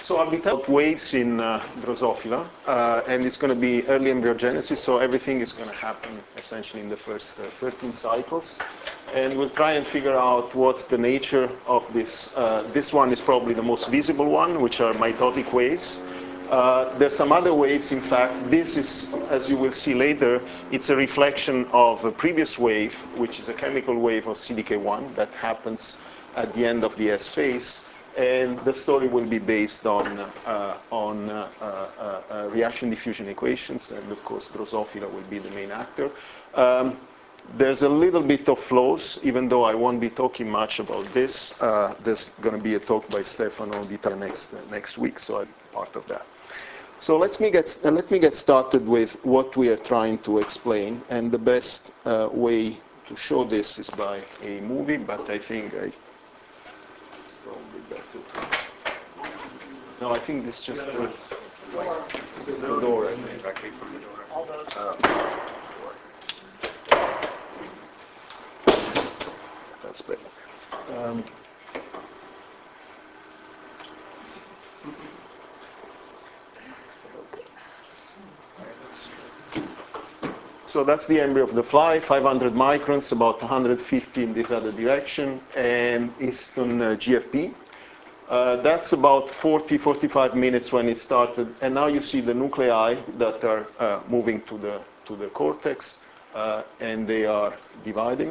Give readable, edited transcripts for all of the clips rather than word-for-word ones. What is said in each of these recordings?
So I'll be telling about waves in Drosophila, and it's going to be early embryogenesis, so everything is going to happen essentially in the first 13 cycles. And we'll try and figure out what's the nature of this. This one is probably the most visible one, which are mitotic waves. There's some other waves, in fact. This is, as you will see later, it's a reflection of a previous wave, which is a chemical wave of CDK1 that happens at the end of the S phase. And the story will be based on reaction diffusion equations, and of course Drosophila will be the main actor. There's a little bit of flows, even though I won't be talking much about this. There's going to be a talk by Stefano Vitale next week, so I'm part of that. So let me get started with what we are trying to explain, and the best way to show this is by a movie, but I think it's probably better to... No, I think this just is the door. Directly from the door. That's better. So that's the embryo of the fly, 500 microns, about 150 in this other direction, and Easton GFP. That's about 40-45 minutes when it started, and now you see the nuclei that are moving to the cortex, and they are dividing.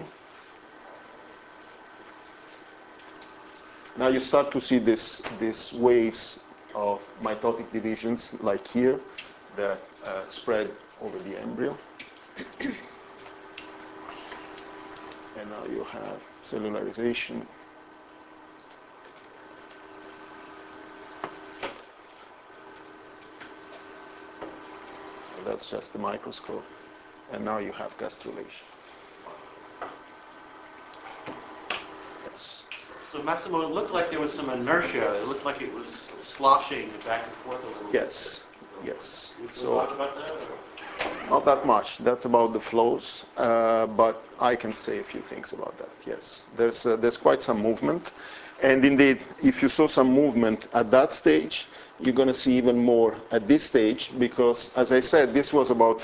Now you start to see these waves of mitotic divisions, like here, that spread over the embryo. And now you have cellularization. That's just the microscope. And now you have gastrulation. Yes. So Massimo, it looked like there was some inertia. It looked like it was sloshing back and forth a little bit. Yes, yes. You So talk about that? Or? not that much. That's about the flows, but I can say a few things about that. Yes, there's quite some movement, and indeed, if you saw some movement at that stage, you're going to see even more at this stage, because, as I said, this was about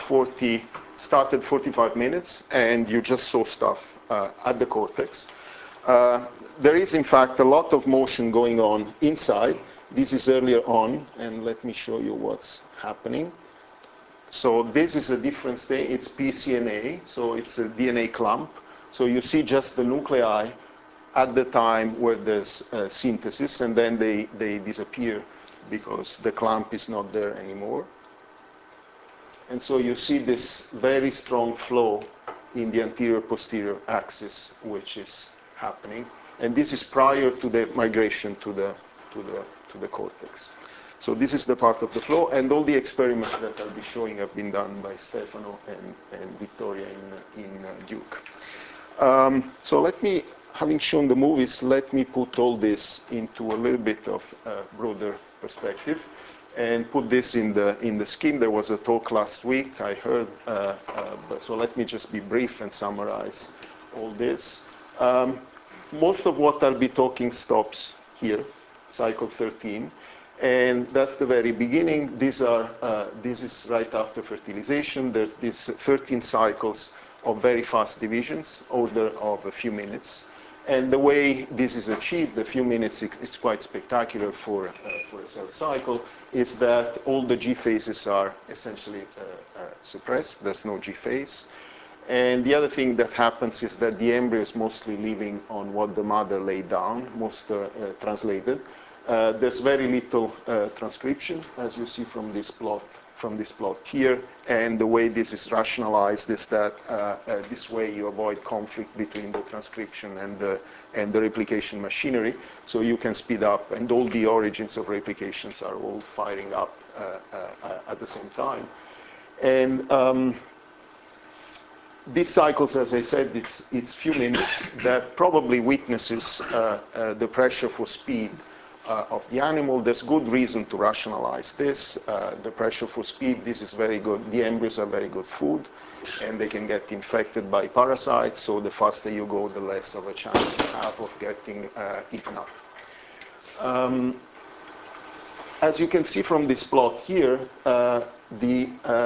45 minutes, and you just saw stuff at the cortex. There is, in fact, a lot of motion going on inside. This is earlier on, and let me show you what's happening. So this is a different state. It's pCNA, so it's a DNA clump. So you see just the nuclei at the time where there's synthesis, and then they disappear because the clump is not there anymore. And so you see this very strong flow in the anterior-posterior axis, which is happening. And this is prior to the migration to the cortex. So this is the part of the flow, and all the experiments that I'll be showing have been done by Stefano and Victoria in Duke. So let me, having shown the movies, let me put all this into a little bit of a broader perspective and put this in the scheme. There was a talk last week, I heard, so let me just be brief and summarize all this. Most of what I'll be talking stops here, cycle 13. And that's the very beginning. This is right after fertilization. There's these 13 cycles of very fast divisions, order of a few minutes. And the way this is achieved, a few minutes, it's quite spectacular for a cell cycle, is that all the G phases are essentially suppressed. There's no G phase. And the other thing that happens is that the embryo is mostly living on what the mother laid down, most translated. There's very little transcription, as you see from this plot here, and the way this is rationalized is that this way you avoid conflict between the transcription and the replication machinery, so you can speed up, and all the origins of replications are all firing up at the same time. And these cycles, as I said, it's few minutes. That probably witnesses the pressure for speed of the animal. There's good reason to rationalize this. The pressure for speed, this is very good. The embryos are very good food, and they can get infected by parasites, so the faster you go, the less of a chance you have of getting eaten up. as you can see from this plot here, the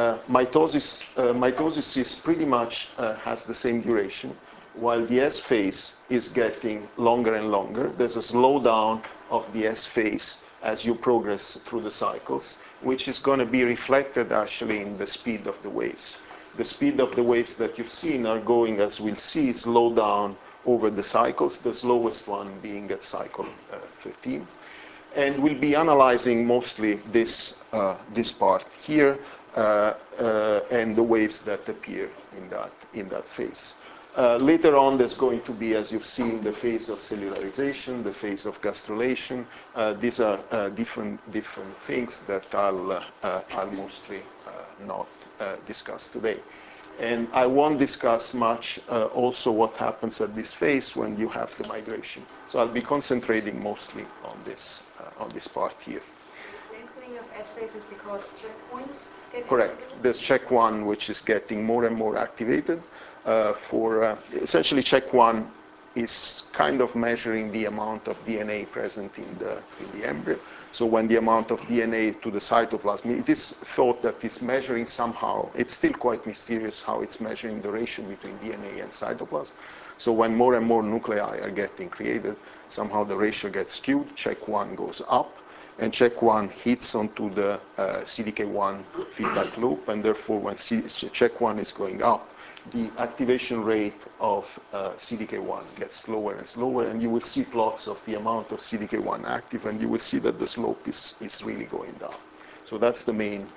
mitosis is pretty much has the same duration, while the S phase is getting longer and longer. There's a slowdown of the S phase as you progress through the cycles, which is going to be reflected actually in the speed of the waves. The speed of the waves that you've seen are going, as we'll see, slow down over the cycles, the slowest one being at cycle 15. And we'll be analyzing mostly this part here and the waves that appear in that phase. Later on, there's going to be, as you've seen, the phase of cellularization, the phase of gastrulation. These are different things that I'll mostly not discuss today. And I won't discuss much also what happens at this phase when you have the migration. So I'll be concentrating mostly on this part here. The including of S phases because checkpoints get Correct. activated? There's check 1, which is getting more and more activated. Essentially, check 1 is kind of measuring the amount of DNA present in the embryo. So when the amount of DNA to the cytoplasm, it is thought that it's measuring somehow. It's still quite mysterious how it's measuring the ratio between DNA and cytoplasm. So when more and more nuclei are getting created, somehow the ratio gets skewed. Check 1 goes up, and check 1 hits onto the CDK1 feedback loop, and therefore when check 1 is going up, the activation rate of CDK1 gets slower and slower, and you will see plots of the amount of CDK1 active, and you will see that the slope is really going down. So that's the main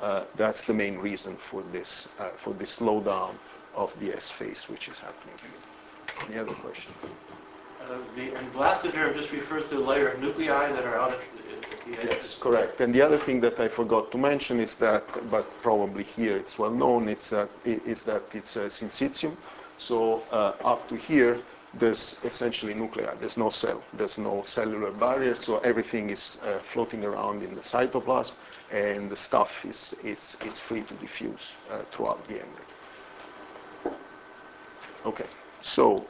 reason for this slowdown of the S phase, which is happening here. Any other questions? And blastoderm just refers to the layer of nuclei that are out at the edge. Yes, correct. And the other thing that I forgot to mention is that, but probably here it's well known, is that it's syncytium. So up to here, there's essentially nuclei. There's no cell. There's no cellular barrier. So everything is floating around in the cytoplasm, and the stuff it's free to diffuse throughout the embryo. Okay. So.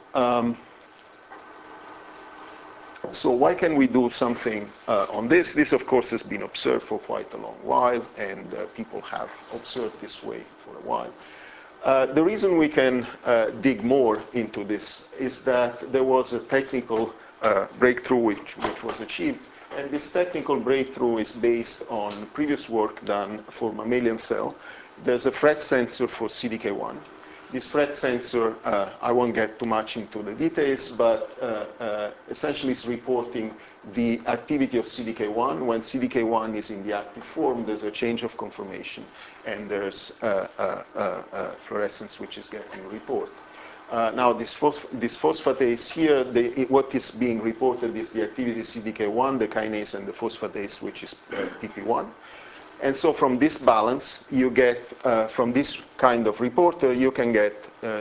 So why can we do something on this? This, of course, has been observed for quite a long while, and people have observed this way for a while. The reason we can dig more into this is that there was a technical breakthrough which was achieved, and this technical breakthrough is based on previous work done for mammalian cell. There's a FRET sensor for CDK1. This FRET sensor, I won't get too much into the details, but essentially it's reporting the activity of CDK1. When CDK1 is in the active form, there's a change of conformation, and there's fluorescence which is getting reported. Now, this phosphatase here, what is being reported is the activity CDK1, the kinase, and the phosphatase, which is PP1. And so from this balance, you get, from this kind of reporter, you can get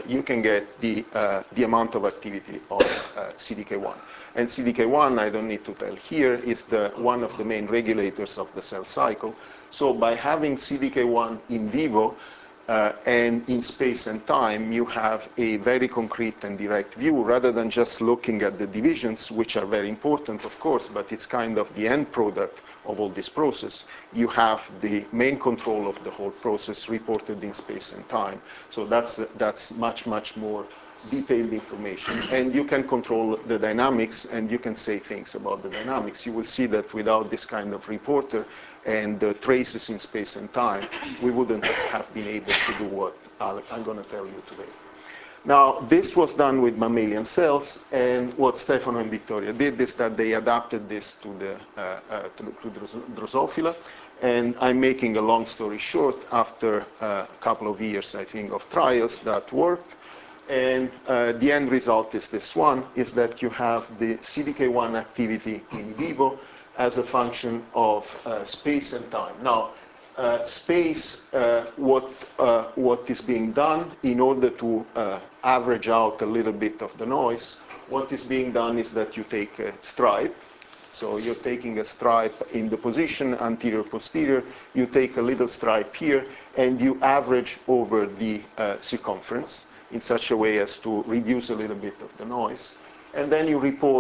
the amount of activity of CDK1. And CDK1, I don't need to tell here, is one of the main regulators of the cell cycle. So by having CDK1 in vivo and in space and time, you have a very concrete and direct view, rather than just looking at the divisions, which are very important, of course, but it's kind of the end product of all this process. You have the main control of the whole process reported in space and time. So that's much more detailed information. And you can control the dynamics, and you can say things about the dynamics. You will see that without this kind of reporter and the traces in space and time, we wouldn't have been able to do what I'm going to tell you today. Now, this was done with mammalian cells, and what Stefano and Victoria did is that they adapted this to Drosophila. And I'm making a long story short, after a couple of years, I think, of trials that worked. And the end result is this one, is that you have the CDK1 activity in vivo as a function of space and time. Now, space, what is being done in order to average out a little bit of the noise, what is being done is that you take a stripe. So you're taking a stripe in the position anterior posterior, you take a little stripe here, and you average over the circumference in such a way as to reduce a little bit of the noise. And then you report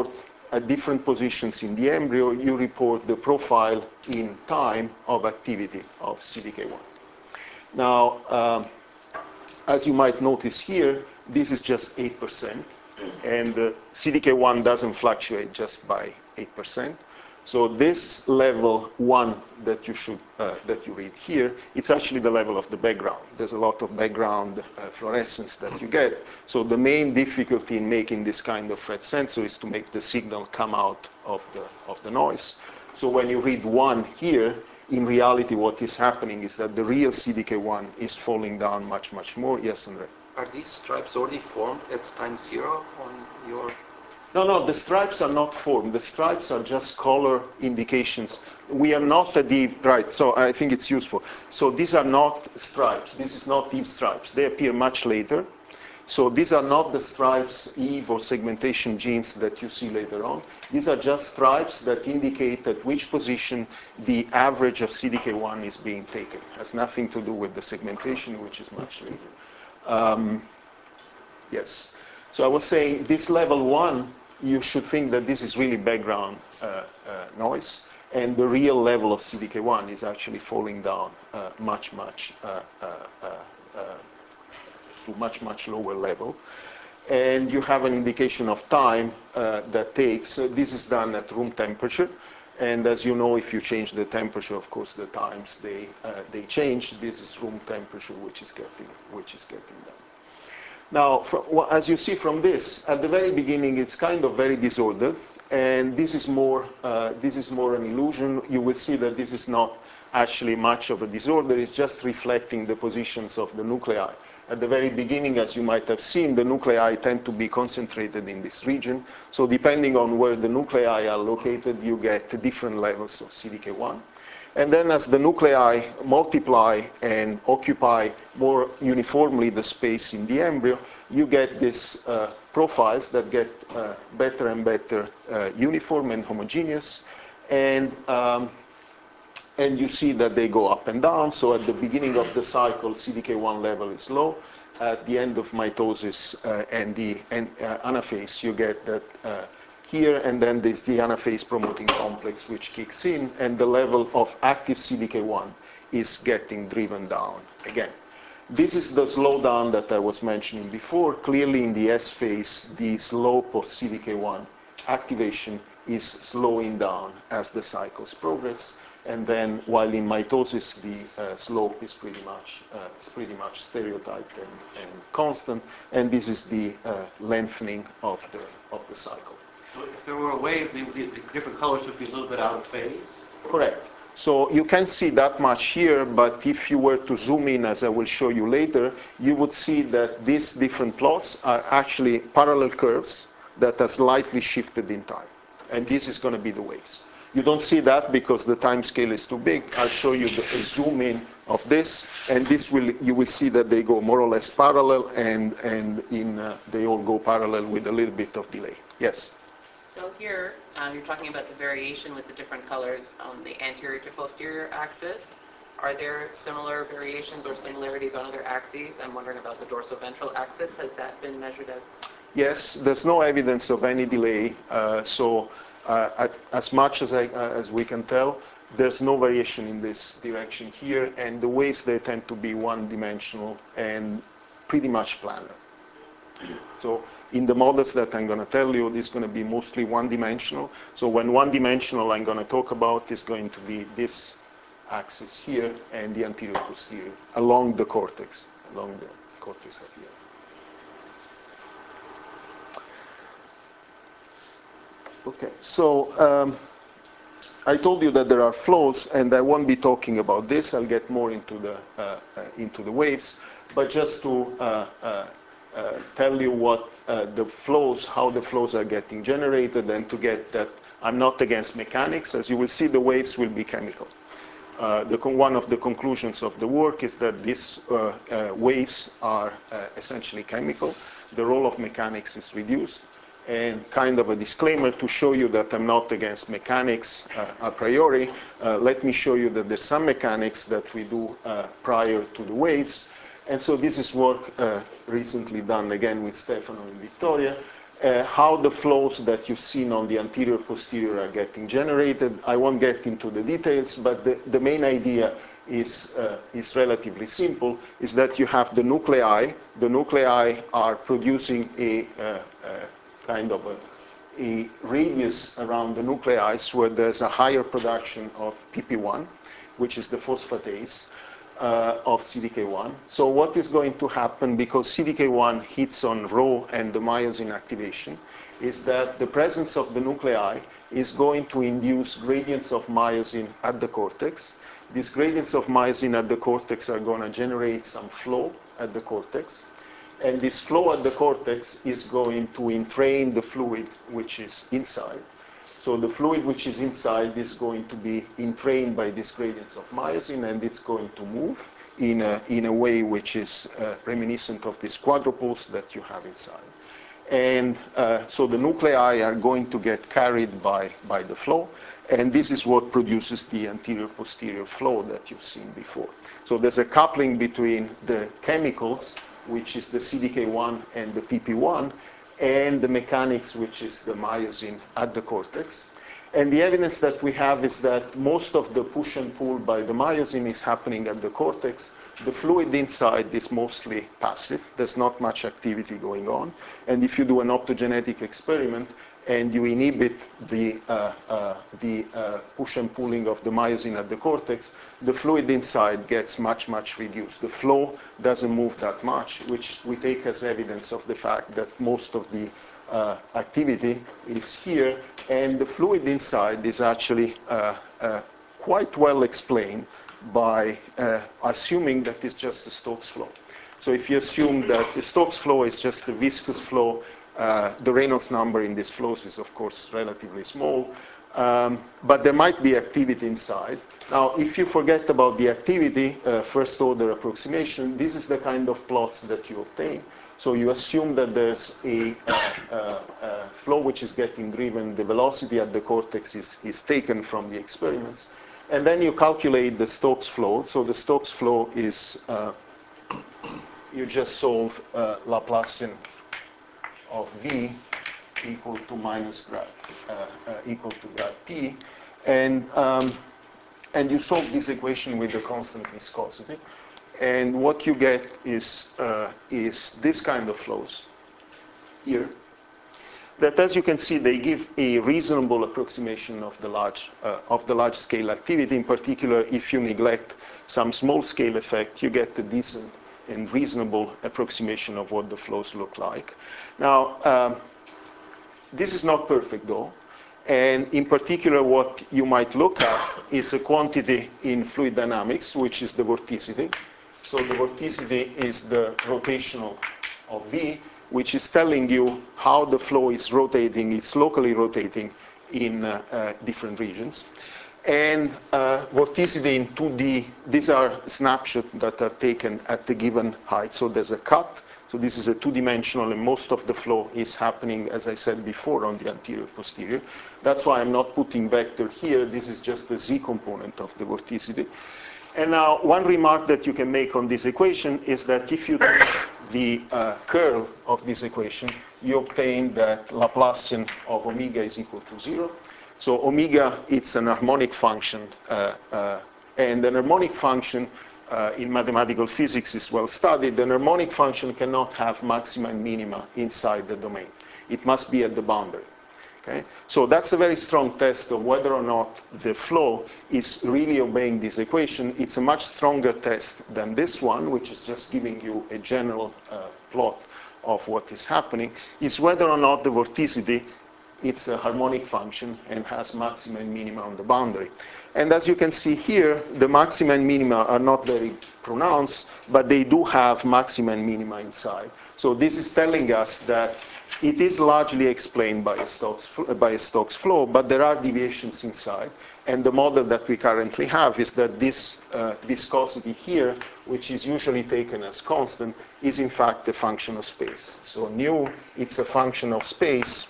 at different positions in the embryo, you report the profile in time of activity of CDK1. Now, as you might notice here, this is just 8%, and CDK1 doesn't fluctuate just by 8%. So this level 1 that you read here, it's actually the level of the background. There's a lot of background fluorescence that you get. So the main difficulty in making this kind of red sensor is to make the signal come out of the noise. So when you read 1 here, in reality what is happening is that the real CDK1 is falling down much, much more. Yes, Andre? Are these stripes already formed at time 0 on your... No, the stripes are not formed. The stripes are just color indications. We are not at the, right, so I think it's useful. So these are not stripes. This is not Eve stripes. They appear much later. So these are not the stripes, Eve or segmentation genes that you see later on. These are just stripes that indicate at which position the average of CDK1 is being taken. It has nothing to do with the segmentation, which is much later. Yes. So I was saying this level 1, you should think that this is really background noise, and the real level of CDK1 is actually falling down much lower level. And you have an indication of time that takes, this is done at room temperature, and as you know, if you change the temperature, of course, the times they change. This is room temperature, which is getting done. Now, as you see from this, at the very beginning, it's kind of very disordered, and this is more an illusion. You will see that this is not actually much of a disorder. It's just reflecting the positions of the nuclei. At the very beginning, as you might have seen, the nuclei tend to be concentrated in this region. So depending on where the nuclei are located, you get different levels of CDK1. And then as the nuclei multiply and occupy more uniformly the space in the embryo, you get these profiles that get better and better uniform and homogeneous. And you see that they go up and down. So at the beginning of the cycle, CDK1 level is low. At the end of mitosis and the anaphase, you get that here, and then there's the anaphase promoting complex, which kicks in, and the level of active CDK1 is getting driven down again. This is the slowdown that I was mentioning before. Clearly in the S phase, the slope of CDK1 activation is slowing down as the cycles progress. And then while in mitosis, the slope is pretty much stereotyped and constant. And this is the lengthening of the cycle. So if there were a wave, the different colors would be a little bit out of phase? Correct. So you can't see that much here, but if you were to zoom in, as I will show you later, you would see that these different plots are actually parallel curves that are slightly shifted in time. And this is going to be the waves. You don't see that because the time scale is too big. I'll show you the zoom in of this, and you will see that they go more or less parallel, and they all go parallel with a little bit of delay. Yes? So here, you're talking about the variation with the different colors on the anterior to posterior axis. Are there similar variations or similarities on other axes? I'm wondering about the dorsoventral axis. Has that been measured as? Yes, there's no evidence of any delay. As much as we can tell, there's no variation in this direction here, and the waves, they tend to be one-dimensional and pretty much planar. So in the models that I'm going to tell you, it's going to be mostly one-dimensional. So when one-dimensional I'm going to talk about is going to be this axis here and the anterior-posterior along the cortex of the eye. Okay, so I told you that there are flows, and I won't be talking about this. I'll get more into the waves, but just to tell you what the flows, how the flows are getting generated, and to get that I'm not against mechanics. As you will see, the waves will be chemical. One of the conclusions of the work is that these waves are essentially chemical. The role of mechanics is reduced. And kind of a disclaimer to show you that I'm not against mechanics a priori, let me show you that there's some mechanics that we do prior to the waves. And so this is work recently done again with Stefano and Victoria. how the flows that you've seen on the anterior posterior are getting generated. I won't get into the details, but the main idea is relatively simple, is that you have the nuclei. The nuclei are producing a kind of a radius around the nuclei where there's a higher production of PP1, which is the phosphatase of CDK1. So what is going to happen, because CDK1 hits on Rho and the myosin activation, is that the presence of the nuclei is going to induce gradients of myosin at the cortex. These gradients of myosin at the cortex are going to generate some flow at the cortex. And this flow at the cortex is going to entrain the fluid which is inside. So the fluid which is inside is going to be entrained by these gradients of myosin, and it's going to move in a way which is reminiscent of these quadrupoles that you have inside. And so the nuclei are going to get carried by the flow, and this is what produces the anterior-posterior flow that you've seen before. So there's a coupling between the chemicals, which is the CDK1 and the PP1, and the mechanics, which is the myosin at the cortex. And the evidence that we have is that most of the push and pull by the myosin is happening at the cortex. The fluid inside is mostly passive. There's not much activity going on. And if you do an optogenetic experiment and you inhibit the push and pulling of the myosin at the cortex, the fluid inside gets much, much reduced. The flow doesn't move that much, which we take as evidence of the fact that most of the activity is here, and the fluid inside is actually quite well explained by assuming that it's just the Stokes flow. So if you assume that the Stokes flow is just a viscous flow, the Reynolds number in these flows is, of course, relatively small, but there might be activity inside. Now, if you forget about the activity, first order approximation, this is the kind of plots that you obtain. So you assume that there's a flow which is getting driven, the velocity at the cortex is taken from the experiments, and then you calculate the Stokes flow. So the Stokes flow is, you just solve Laplacian of V equal to minus grad, equal to grad P, and you solve this equation with the constant viscosity. And what you get is this kind of flows here, that, as you can see, they give a reasonable approximation of the large scale activity. In particular, if you neglect some small scale effect, you get a decent and reasonable approximation of what the flows look like. Now, this is not perfect, though. And in particular, what you might look at is a quantity in fluid dynamics, which is the vorticity. So the vorticity is the rotational of V, which is telling you how the flow is rotating. It's locally rotating in different regions. And vorticity in 2D, these are snapshots that are taken at the given height. So there's a cut. So this is a two-dimensional, and most of the flow is happening, as I said before, on the anterior-posterior. That's why I'm not putting vector here. This is just the z component of the vorticity. And now, one remark that you can make on this equation is that if you take the curl of this equation, you obtain that Laplacian of omega is equal to 0. So omega, it's an harmonic function, and an harmonic function in mathematical physics is well studied. An harmonic function cannot have maxima and minima inside the domain. It must be at the boundary. Okay? So that's a very strong test of whether or not the flow is really obeying this equation. It's a much stronger test than this one, which is just giving you a general plot of what is happening, is whether or not the vorticity, it's a harmonic function and has maxima and minima on the boundary. And as you can see here, the maxima and minima are not very pronounced, but they do have maxima and minima inside. So this is telling us that it is largely explained by a Stokes flow, but there are deviations inside. And the model that we currently have is that this viscosity here, which is usually taken as constant, is in fact a function of space. So nu, it's a function of space.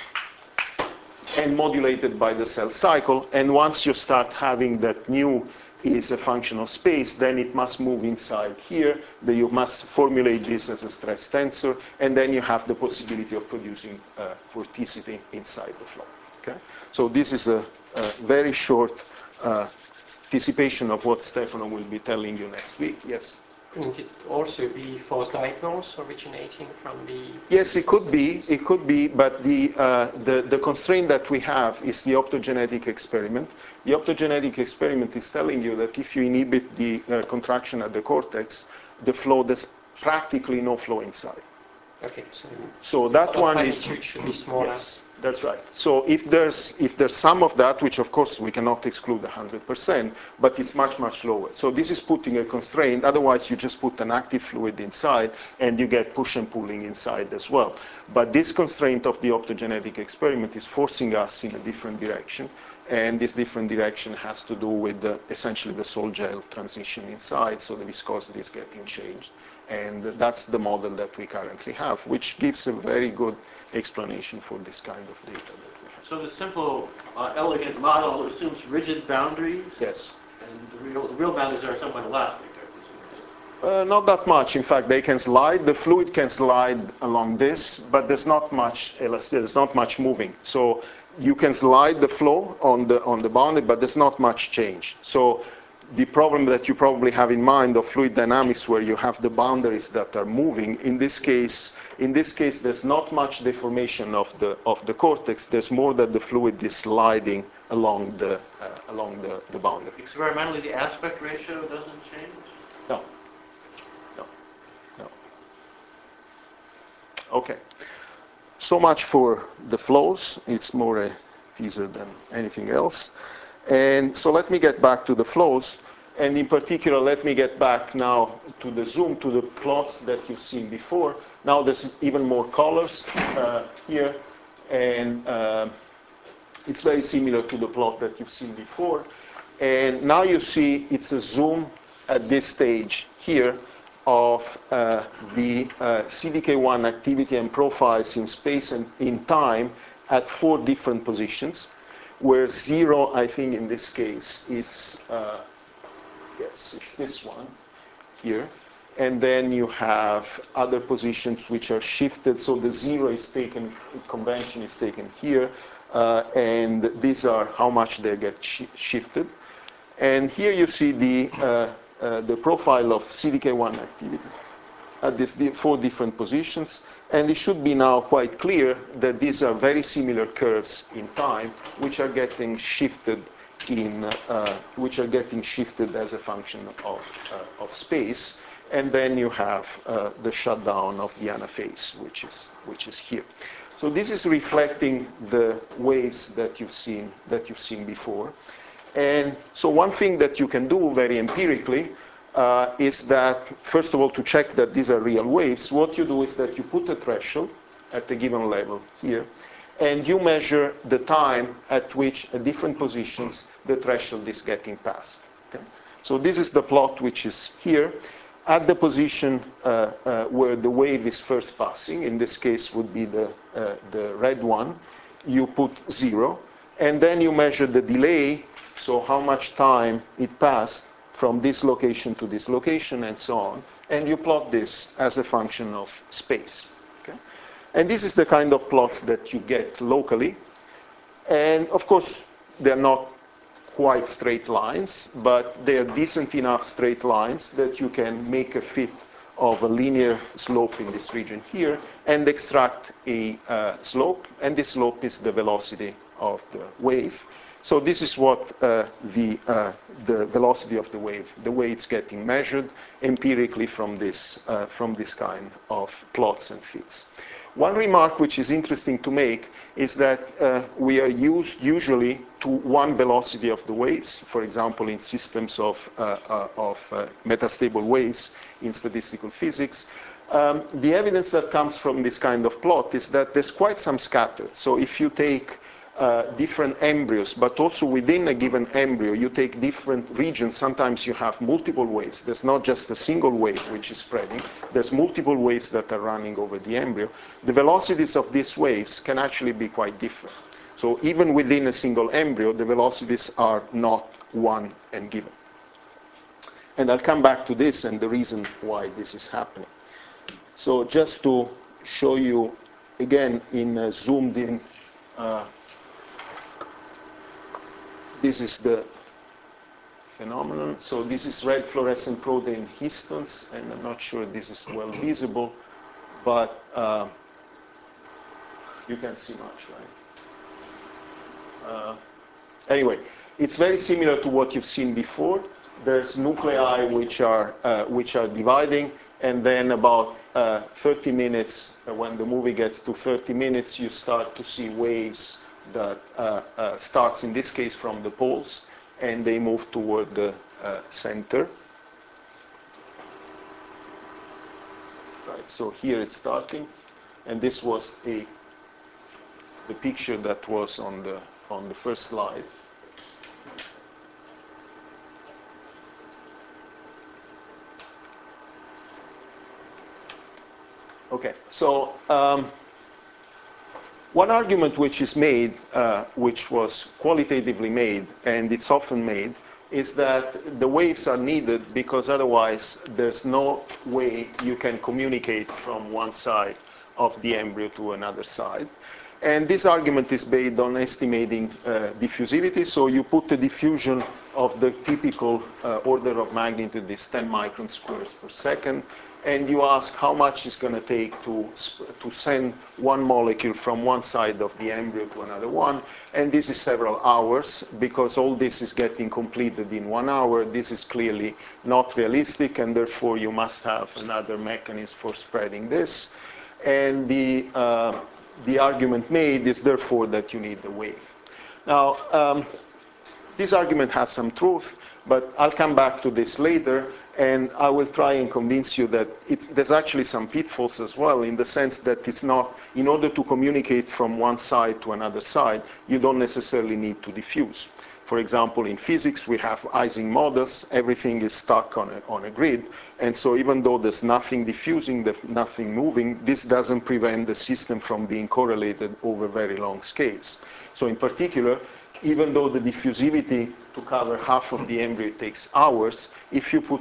And modulated by the cell cycle. And once you start having that nu is a function of space, then it must move inside here, then you must formulate this as a stress tensor, and then you have the possibility of producing vorticity inside the flow. Okay? So this is a very short anticipation of what Stefano will be telling you next week. Yes? Couldn't it also be force diagonals originating from the... Yes, it could be, but the constraint that we have is the optogenetic experiment. The optogenetic experiment is telling you that if you inhibit the contraction at the cortex, the flow, there's practically no flow inside. Okay, so that one is... should be smaller. Yes, that's right. So if there's some of that, which of course we cannot exclude 100%, but it's much, much lower. So this is putting a constraint. Otherwise, you just put an active fluid inside, and you get push and pulling inside as well. But this constraint of the optogenetic experiment is forcing us in a different direction. And this different direction has to do with essentially the sol-gel transition inside, so the viscosity is getting changed. And that's the model that we currently have, which gives a very good explanation for this kind of data that we have. So the simple, elegant model assumes rigid boundaries? Yes. And the real boundaries are somewhat elastic, I presume. Not that much. In fact, they can slide. The fluid can slide along this, but there's not much elasticity. There's not much moving. So you can slide the flow on the boundary, but there's not much change. So the problem that you probably have in mind of fluid dynamics, where you have the boundaries that are moving, in this case, there's not much deformation of the cortex. There's more that the fluid is sliding along the boundary. Experimentally, the aspect ratio doesn't change? No. Okay. So much for the flows. It's more a teaser than anything else. And so let me get back to the flows. And in particular, let me get back now to the zoom, to the plots that you've seen before. Now there's even more colors here. And it's very similar to the plot that you've seen before. And now you see it's a zoom at this stage here of the CDK1 activity and profiles in space and in time at 4 different positions, where 0, I think in this case, is, yes, it's this one here. And then you have other positions which are shifted. So the 0 is taken, convention is taken here. And these are how much they get shifted. And here you see the profile of CDK1 activity at these 4 different positions. And it should be now quite clear that these are very similar curves in time, which are getting shifted as a function of space. And then you have the shutdown of the anaphase, which is here. So this is reflecting the waves that you've seen before. And so one thing that you can do very empirically is that, first of all, to check that these are real waves, what you do is that you put a threshold at a given level here, and you measure the time at which at different positions the threshold is getting passed. Okay? So this is the plot which is here. At the position where the wave is first passing, in this case would be the red one, you put 0, and then you measure the delay, so how much time it passed from this location to this location and so on, and you plot this as a function of space. Okay? And this is the kind of plots that you get locally. And of course, they're not quite straight lines, but they're decent enough straight lines that you can make a fit of a linear slope in this region here and extract a slope, and this slope is the velocity of the wave. So this is what the velocity of the wave, the way it's getting measured empirically from this kind of plots and fits. One remark which is interesting to make is that we are used usually to one velocity of the waves, for example, in systems of metastable waves in statistical physics. The evidence that comes from this kind of plot is that there's quite some scatter. So if you take different embryos, but also within a given embryo, you take different regions. Sometimes you have multiple waves. There's not just a single wave which is spreading. There's multiple waves that are running over the embryo. The velocities of these waves can actually be quite different. So even within a single embryo, the velocities are not one and given. And I'll come back to this and the reason why this is happening. So just to show you again in zoomed in, this is the phenomenon. So this is red fluorescent protein histones, and I'm not sure this is well visible, but you can see much, right? Anyway, it's very similar to what you've seen before. There's nuclei which are dividing, and then about 30 minutes, when the movie gets to 30 minutes, you start to see waves that starts in this case from the poles, and they move toward the center. Right. So here it's starting, and this was the picture that was on the first slide. Okay, so one argument which is made, which was qualitatively made, and it's often made, is that the waves are needed because otherwise there's no way you can communicate from one side of the embryo to another side. And this argument is based on estimating diffusivity. So you put the diffusion of the typical order of magnitude is 10 micron squares per second, and you ask how much it's going to take to send one molecule from one side of the embryo to another one. And this is several hours, because all this is getting completed in 1 hour. This is clearly not realistic, and therefore you must have another mechanism for spreading this. And the argument made is therefore that you need the wave. Now, this argument has some truth, but I'll come back to this later, and I will try and convince you that there's actually some pitfalls as well, in the sense that it's not, in order to communicate from one side to another side, you don't necessarily need to diffuse. For example, in physics, we have Ising models. Everything is stuck on a grid. And so even though there's nothing diffusing, there's nothing moving, this doesn't prevent the system from being correlated over very long scales. So in particular, even though the diffusivity to cover half of the embryo takes hours, if you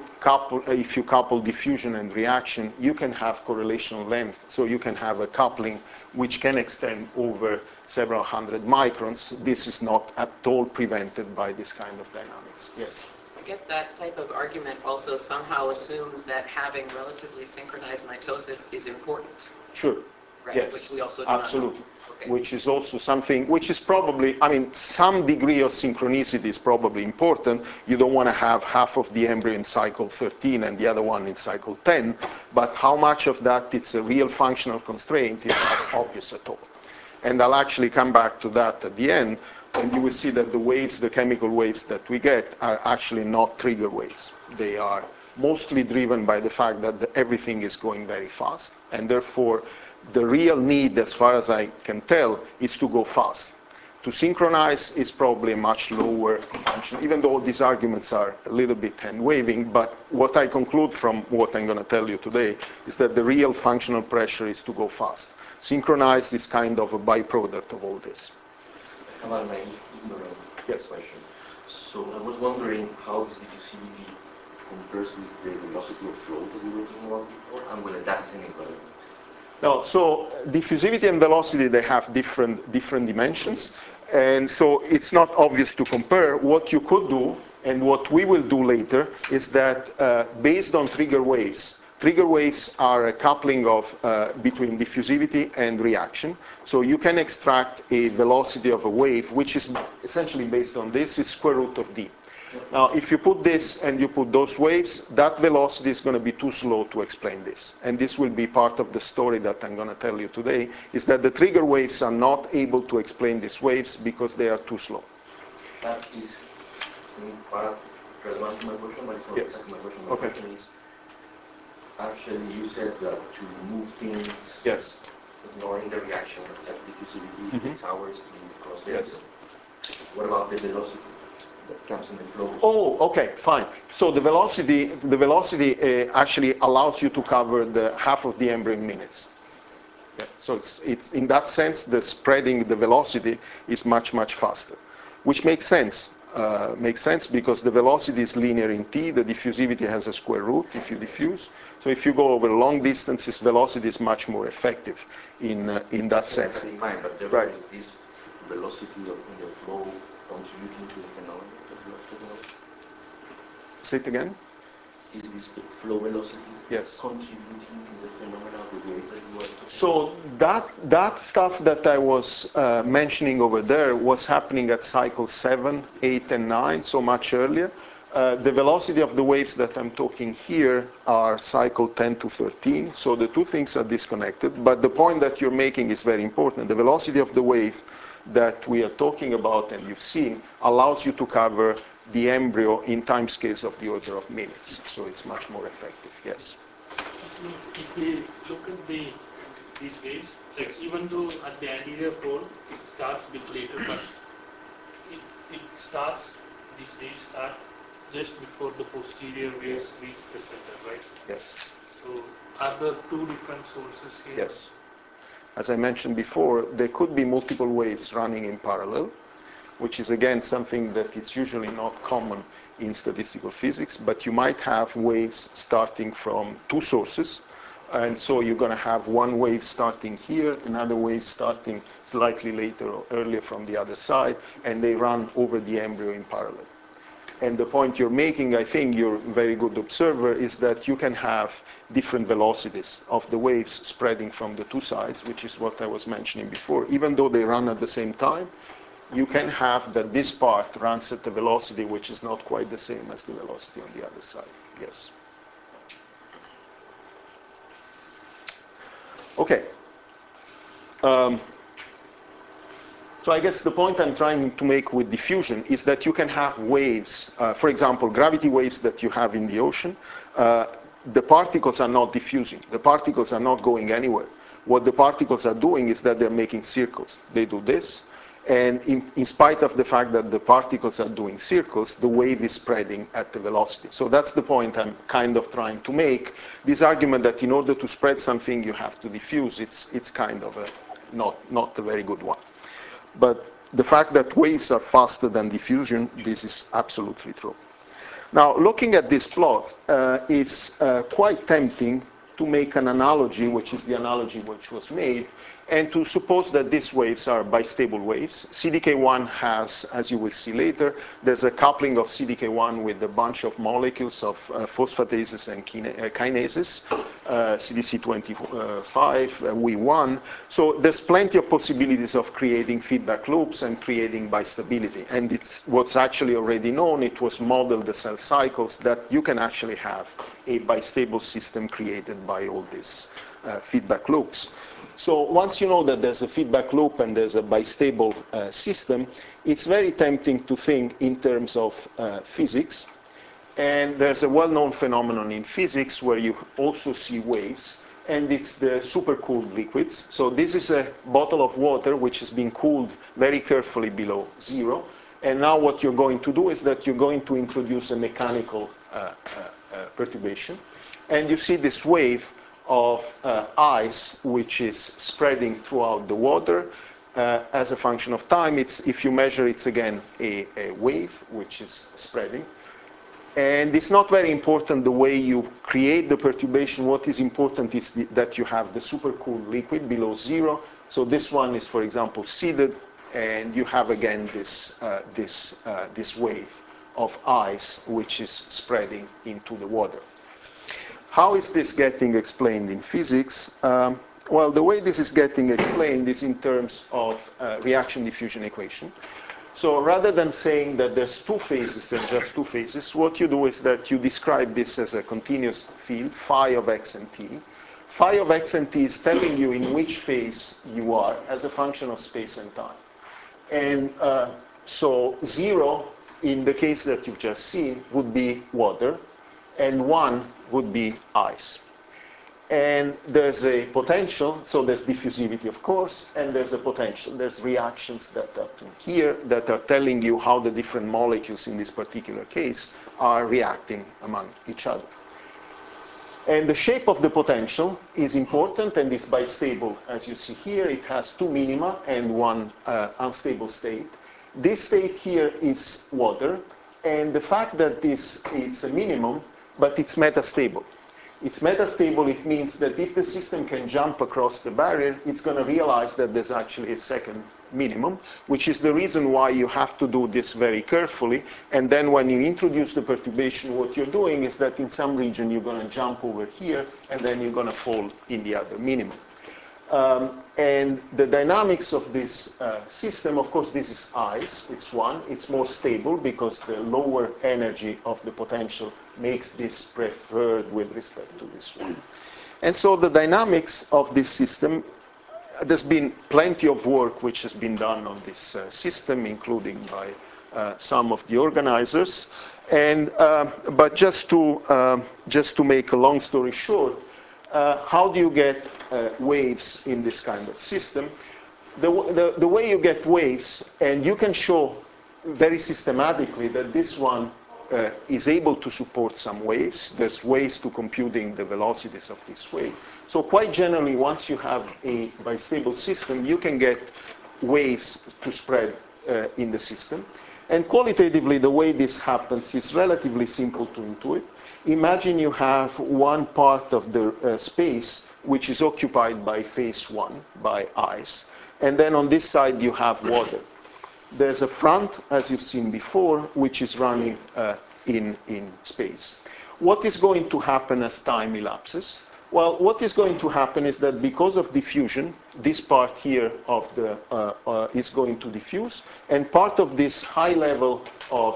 couple diffusion and reaction, you can have correlational length. So you can have a coupling which can extend over several hundred microns. This is not at all prevented by this kind of dynamics. Yes? I guess that type of argument also somehow assumes that having relatively synchronized mitosis is important. Sure. Right? Yes. Which we also do absolutely. Not know. Okay. Which is also something, which is probably, I mean, some degree of synchronicity is probably important. You don't want to have half of the embryo in cycle 13 and the other one in cycle 10, but how much of that it's a real functional constraint is not obvious at all. And I'll actually come back to that at the end, and you will see that the waves, the chemical waves that we get, are actually not trigger waves. They are mostly driven by the fact that everything is going very fast, and therefore the real need, as far as I can tell, is to go fast. To synchronize is probably a much lower function, even though these arguments are a little bit hand-waving, but what I conclude from what I'm going to tell you today is that the real functional pressure is to go fast. Synchronize is kind of a byproduct of all this. Have a naive, ignorant question. So I was wondering how this diffusivity compares with the velocity of flow that we were talking about before, and whether that's any relevant. No, so diffusivity and velocity, they have different dimensions, and so it's not obvious to compare. What you could do, and what we will do later, is that based on trigger waves are a coupling of between diffusivity and reaction. So you can extract a velocity of a wave, which is essentially based on this, is square root of d. Now, if you put this and you put those waves, that velocity is going to be too slow to explain this. And this will be part of the story that I'm going to tell you today, is that the trigger waves are not able to explain these waves because they are too slow. That is part relevant to my question, but it's not exactly my question. My question is, actually, you said that to move things, ignoring the reaction, just diffusivity, takes hours to cross the embryo. What about the velocity that comes in the flow? Oh, okay, fine. So the velocity actually allows you to cover the half of the embryo in minutes. Yeah. So it's in that sense, the spreading the velocity is much, much faster, which makes sense. makes sense because the velocity is linear in t, the diffusivity has a square root if you diffuse. So if you go over long distances, velocity is much more effective in that sense. In mind, but there Right. is this velocity in the flow contributing to the phenomenon that you are talking about? Say it again? Is this flow velocity Yes. contributing to the phenomena of the waves that you are talking about? So that stuff that I was mentioning over there was happening at cycle 7, 8, and 9, so much earlier. The velocity of the waves that I'm talking here are cycle 10 to 13, so the two things are disconnected. But the point that you're making is very important. The velocity of the wave that we are talking about and you've seen allows you to cover the embryo in timescales of the order of minutes. So it's much more effective, yes. If we look at these waves, like even though at the anterior pole it starts a bit later, but these waves start just before the posterior waves reach the center, right? Yes. So are there two different sources here? Yes. As I mentioned before, there could be multiple waves running in parallel, which is again something that it's usually not common in statistical physics, but you might have waves starting from two sources, and so you're going to have one wave starting here, another wave starting slightly later or earlier from the other side, and they run over the embryo in parallel. And the point you're making, I think you're a very good observer, is that you can have different velocities of the waves spreading from the two sides, which is what I was mentioning before. Even though they run at the same time, you can have that this part runs at a velocity which is not quite the same as the velocity on the other side. Yes. Okay. So I guess the point I'm trying to make with diffusion is that you can have waves, for example, gravity waves that you have in the ocean. The particles are not diffusing. The particles are not going anywhere. What the particles are doing is that they're making circles. They do this, and in spite of the fact that the particles are doing circles, the wave is spreading at the velocity. So that's the point I'm kind of trying to make. This argument that in order to spread something you have to diffuse, it's kind of not a very good one. But the fact that waves are faster than diffusion, this is absolutely true. Now, looking at this plot, it's quite tempting to make an analogy, which is the analogy which was made, and to suppose that these waves are bistable waves. CDK1 has, as you will see later, there's a coupling of CDK1 with a bunch of molecules of phosphatases and kinases, CDC25, WEE1. So there's plenty of possibilities of creating feedback loops and creating bistability. And it's what's actually already known. It was modeled the cell cycles that you can actually have a bistable system created by all these feedback loops. So once you know that there's a feedback loop and there's a bistable system, it's very tempting to think in terms of physics. And there's a well-known phenomenon in physics where you also see waves, and it's the supercooled liquids. So this is a bottle of water which has been cooled very carefully below zero. And now what you're going to do is that you're going to introduce a mechanical perturbation. And you see this wave of ice which is spreading throughout the water as a function of time. If you measure, it's again a wave which is spreading. And it's not very important the way you create the perturbation. What is important is that you have the supercooled liquid below zero. So this one is, for example, seeded, and you have again this wave of ice which is spreading into the water. How is this getting explained in physics? Well, the way this is getting explained is in terms of reaction diffusion equation. So rather than saying that there's two phases and just two phases, what you do is that you describe this as a continuous field, phi of x and t. Phi of x and t is telling you in which phase you are as a function of space and time. And so 0, in the case that you've just seen, would be water, and 1 would be ice. And there's a potential, so there's diffusivity, of course, and there's a potential. There's reactions that happen here that are telling you how the different molecules in this particular case are reacting among each other. And the shape of the potential is important, and it's bistable, as you see here. It has two minima and one unstable state. this state here is water, and the fact that it's a minimum, but it's metastable. It's metastable, it means that if the system can jump across the barrier, it's going to realize that there's actually a second minimum, which is the reason why you have to do this very carefully. And then when you introduce the perturbation, what you're doing is that in some region you're going to jump over here, and then you're going to fall in the other minimum. And the dynamics of this system, of course, this is ice, it's one. It's more stable because the lower energy of the potential makes this preferred with respect to this one. And so the dynamics of this system, there's been plenty of work which has been done on this system, including by some of the organizers. And, but just to make a long story short, how do you get waves in this kind of system? The way you get waves, and you can show very systematically that this one is able to support some waves. There's ways to computing the velocities of this wave. So quite generally, once you have a bistable system, you can get waves to spread in the system. And qualitatively, the way this happens is relatively simple to intuit. Imagine you have one part of the space which is occupied by phase one, by ice. And then on this side, you have water. There's a front, as you've seen before, which is running in space. What is going to happen as time elapses? Well, what is going to happen is that because of diffusion, this part here of the is going to diffuse, and part of this high level of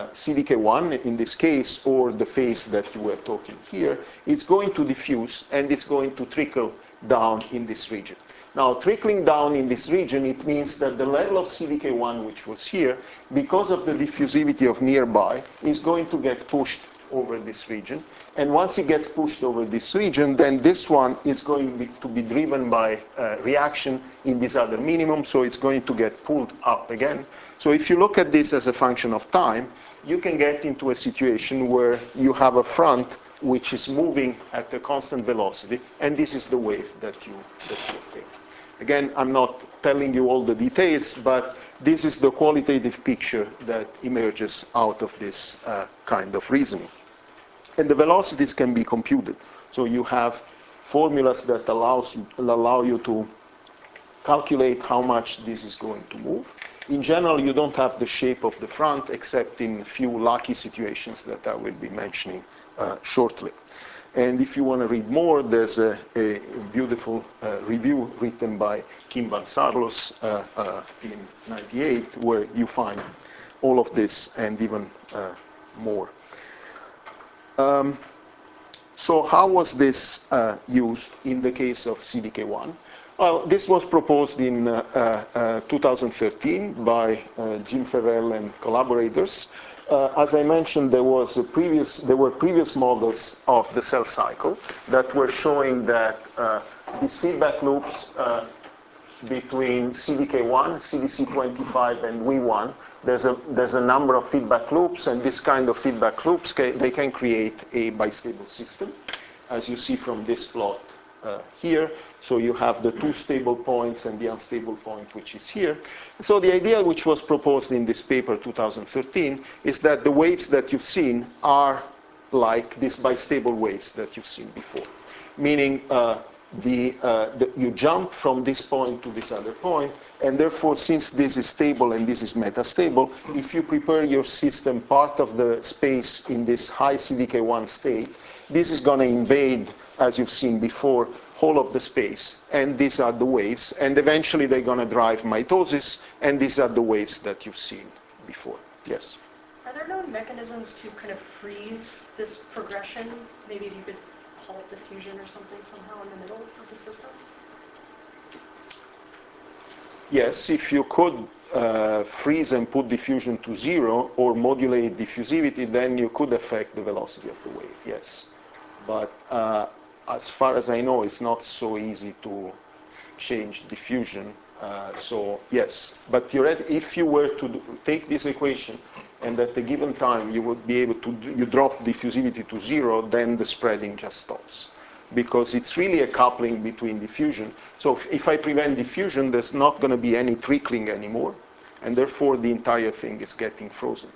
CDK1, in this case, or the phase that you were talking here, is going to diffuse, and it's going to trickle down in this region. Now, trickling down in this region, it means that the level of CDK1, which was here, because of the diffusivity of nearby, is going to get pushed over this region. And once it gets pushed over this region, then this one is going to be driven by reaction in this other minimum, so it's going to get pulled up again. So if you look at this as a function of time, you can get into a situation where you have a front which is moving at a constant velocity, and this is the wave that you obtain. Again, I'm not telling you all the details, but this is the qualitative picture that emerges out of this kind of reasoning. And the velocities can be computed. So you have formulas that allow you to calculate how much this is going to move. In general, you don't have the shape of the front, except in a few lucky situations that I will be mentioning shortly. And if you want to read more, there's a beautiful review written by Kim Van Saarloos in '98, where you find all of this and even more. So how was this used in the case of CDK1? Well, this was proposed in 2013 by Jim Farrell and collaborators. As I mentioned, there were previous models of the cell cycle that were showing that these feedback loops between CDK1, CDC25, and WEE1, there's a number of feedback loops, and this kind of feedback loops, they can create a bistable system, as you see from this plot here. So you have the two stable points and the unstable point, which is here. So the idea which was proposed in this paper 2013 is that the waves that you've seen are like these bistable waves that you've seen before, meaning you jump from this point to this other point, and therefore, since this is stable and this is metastable, if you prepare your system part of the space in this high CDK1 state, this is going to invade, as you've seen before, whole of the space, and these are the waves, and eventually they're going to drive mitosis, and these are the waves that you've seen before. Yes? Are there known mechanisms to kind of freeze this progression? Maybe if you could halt diffusion or something somehow in the middle of the system? Yes, if you could freeze and put diffusion to zero or modulate diffusivity, then you could affect the velocity of the wave, yes. But as far as I know, it's not so easy to change diffusion. So yes, but if you were to take this equation and at a given time you would be able to, you drop diffusivity to zero, then the spreading just stops. Because it's really a coupling between diffusion. So if I prevent diffusion, there's not going to be any trickling anymore. and therefore the entire thing is getting frozen.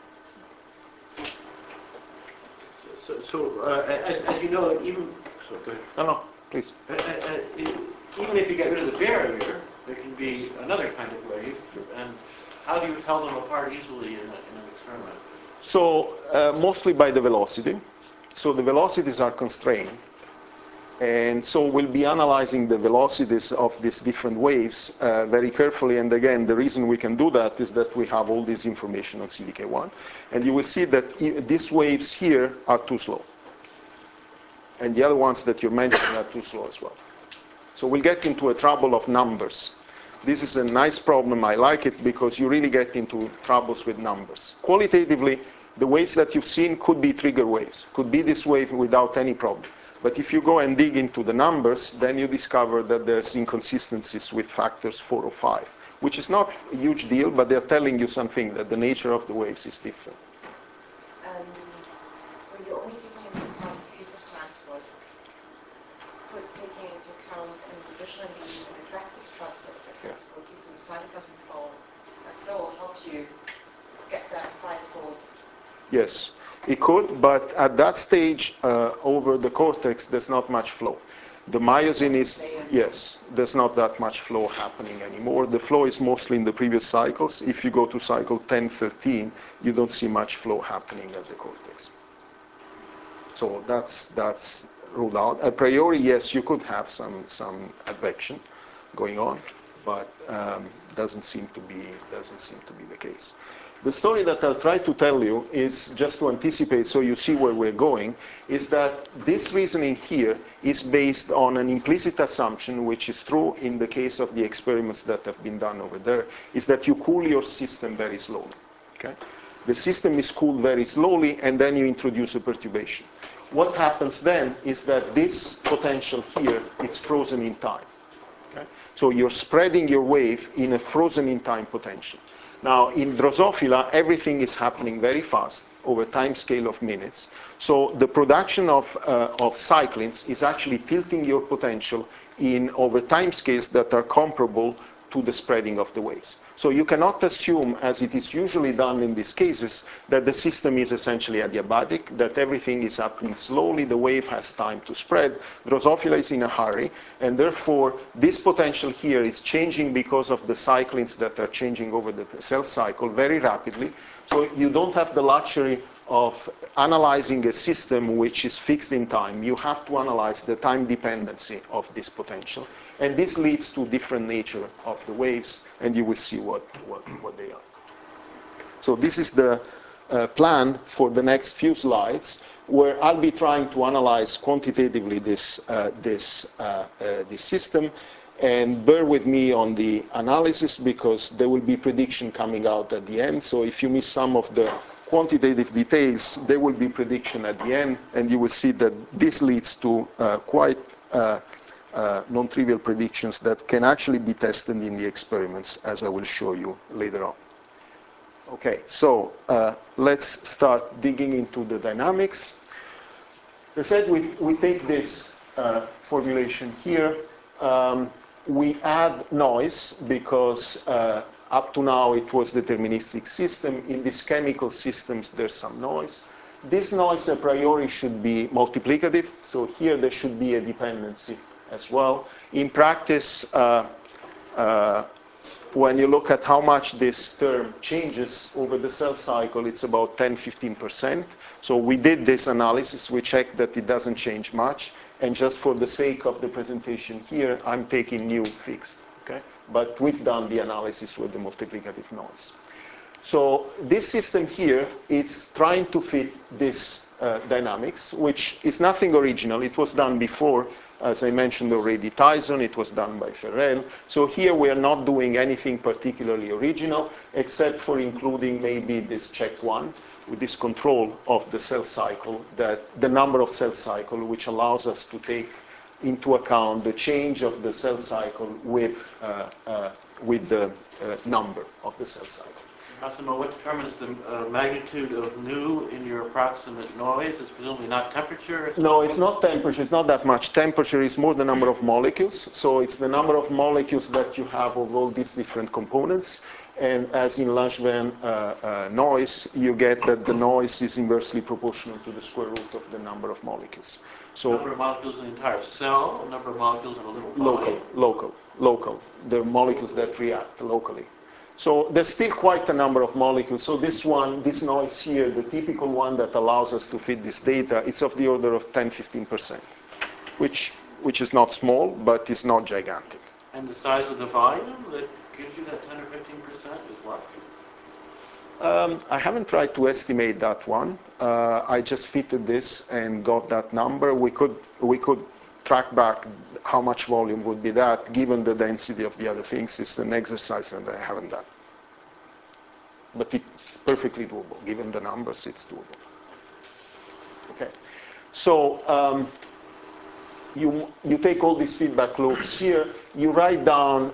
As you know, even go ahead. No, please. Even if you get rid of the barrier, there can be another kind of wave. And how do you tell them apart easily in an experiment? So mostly by the velocity. So the velocities are constrained. And so we'll be analyzing the velocities of these different waves very carefully. And again, the reason we can do that is that we have all this information on CDK1. And you will see that these waves here are too slow. And the other ones that you're mentioning are too slow as well. So we'll get into a trouble of numbers. This is a nice problem. I like it because you really get into troubles with numbers. Qualitatively, the waves that you've seen could be trigger waves, could be this wave without any problem. But if you go and dig into the numbers, then you discover that there's inconsistencies with factors 4 or 5, which is not a huge deal, but they're telling you something, that the nature of the waves is different. So you're only taking into account the phase of transport, but taking into account and additionally the directive transport of the transport due to the cytoplasmic flow helps you get that 5-fold. Yes. It could, but at that stage, over the cortex, there's not much flow. The myosin is, yes, there's not that much flow happening anymore. The flow is mostly in the previous cycles. If you go to cycle 10, 13, you don't see much flow happening at the cortex. So that's ruled out. A priori, yes, you could have some advection going on, but doesn't seem to be the case. The story that I'll try to tell you is, just to anticipate so you see where we're going, is that this reasoning here is based on an implicit assumption, which is true in the case of the experiments that have been done over there, is that you cool your system very slowly. Okay? The system is cooled very slowly, and then you introduce a perturbation. What happens then is that this potential here is frozen in time. Okay? So you're spreading your wave in a frozen in time potential. Now, in Drosophila, everything is happening very fast over a time scale of minutes. So the production of cyclins is actually tilting your potential in over time scales that are comparable to the spreading of the waves. So you cannot assume, as it is usually done in these cases, that the system is essentially adiabatic, that everything is happening slowly, the wave has time to spread. Drosophila is in a hurry, and therefore this potential here is changing because of the cyclins that are changing over the cell cycle very rapidly. So you don't have the luxury of analyzing a system which is fixed in time. You have to analyze the time dependency of this potential. And this leads to different nature of the waves, and you will see what they are. So this is the plan for the next few slides, where I'll be trying to analyze quantitatively this system. And bear with me on the analysis, because there will be prediction coming out at the end. So if you miss some of the quantitative details, there will be prediction at the end, and you will see that this leads to quite non-trivial predictions that can actually be tested in the experiments, as I will show you later on. Okay, so let's start digging into the dynamics. As I said, we take this formulation here. We add noise because up to now it was deterministic system. In these chemical systems, there's some noise. This noise a priori should be multiplicative, so here there should be a dependency as well. In practice, when you look at how much this term changes over the cell cycle, it's about 10-15%. So we did this analysis, we checked that it doesn't change much, and just for the sake of the presentation here, I'm taking new fixed, okay? But we've done the analysis with the multiplicative noise. So this system here, it's trying to fit this dynamics, which is nothing original. It was done before, as I mentioned already, Tyson. It was done by Ferrel. So here we are not doing anything particularly original, except for including maybe this check one, with this control of the cell cycle, that the number of cell cycle, which allows us to take into account the change of the cell cycle with the number of the cell cycle. Massimo, what determines the magnitude of nu in your approximate noise? It's presumably not temperature? No, it's not temperature. It's not that much. Temperature is more the number of molecules. So it's the number of molecules that you have of all these different components. And as in Langevin noise, you get that the noise is inversely proportional to the square root of the number of molecules. So number of molecules in the entire cell, number of molecules in a little body. Local. The molecules that react locally. So there's still quite a number of molecules. So this noise here, the typical one that allows us to fit this data, is of the order of 10-15%, which is not small, but it's not gigantic. And the size of the volume that gives you that 10 or 15% is what? I haven't tried to estimate that one. I just fitted this and got that number. We could track back how much volume would be that, given the density of the other things. It's an exercise that I haven't done. But it's perfectly doable. Given the numbers, it's doable. Okay. So you take all these feedback loops here. You write down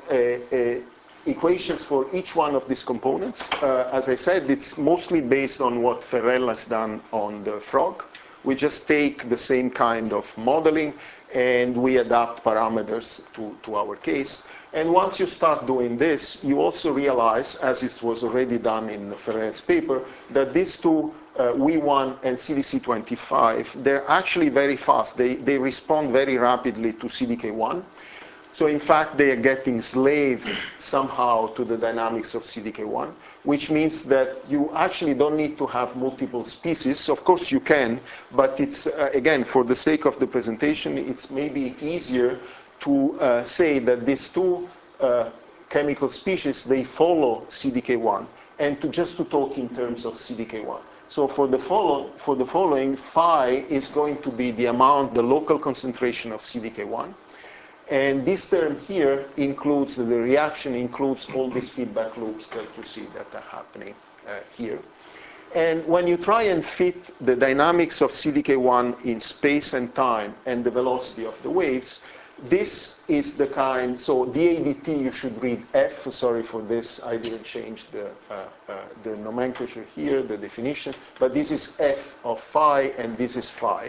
equations for each one of these components. As I said, it's mostly based on what Ferrel has done on the frog. We just take the same kind of modeling and we adapt parameters to our case. And once you start doing this, you also realize, as it was already done in Ferrel's paper, that these two, WEE1 and CDC25, they're actually very fast. They respond very rapidly to CDK1. So in fact, they are getting enslaved somehow to the dynamics of CDK1, which means that you actually don't need to have multiple species. Of course you can, but it's, again, for the sake of the presentation, it's maybe easier to say that these two chemical species, they follow CDK1, and just to talk in terms of CDK1. So for the following, phi is going to be the amount, the local concentration of CDK1. And this term here includes, the reaction includes all these feedback loops that you see that are happening here. And when you try and fit the dynamics of CDK1 in space and time and the velocity of the waves, this is the kind, so DADT, you should read F. Sorry for this, I didn't change the nomenclature here, the definition, but this is F of phi and this is phi.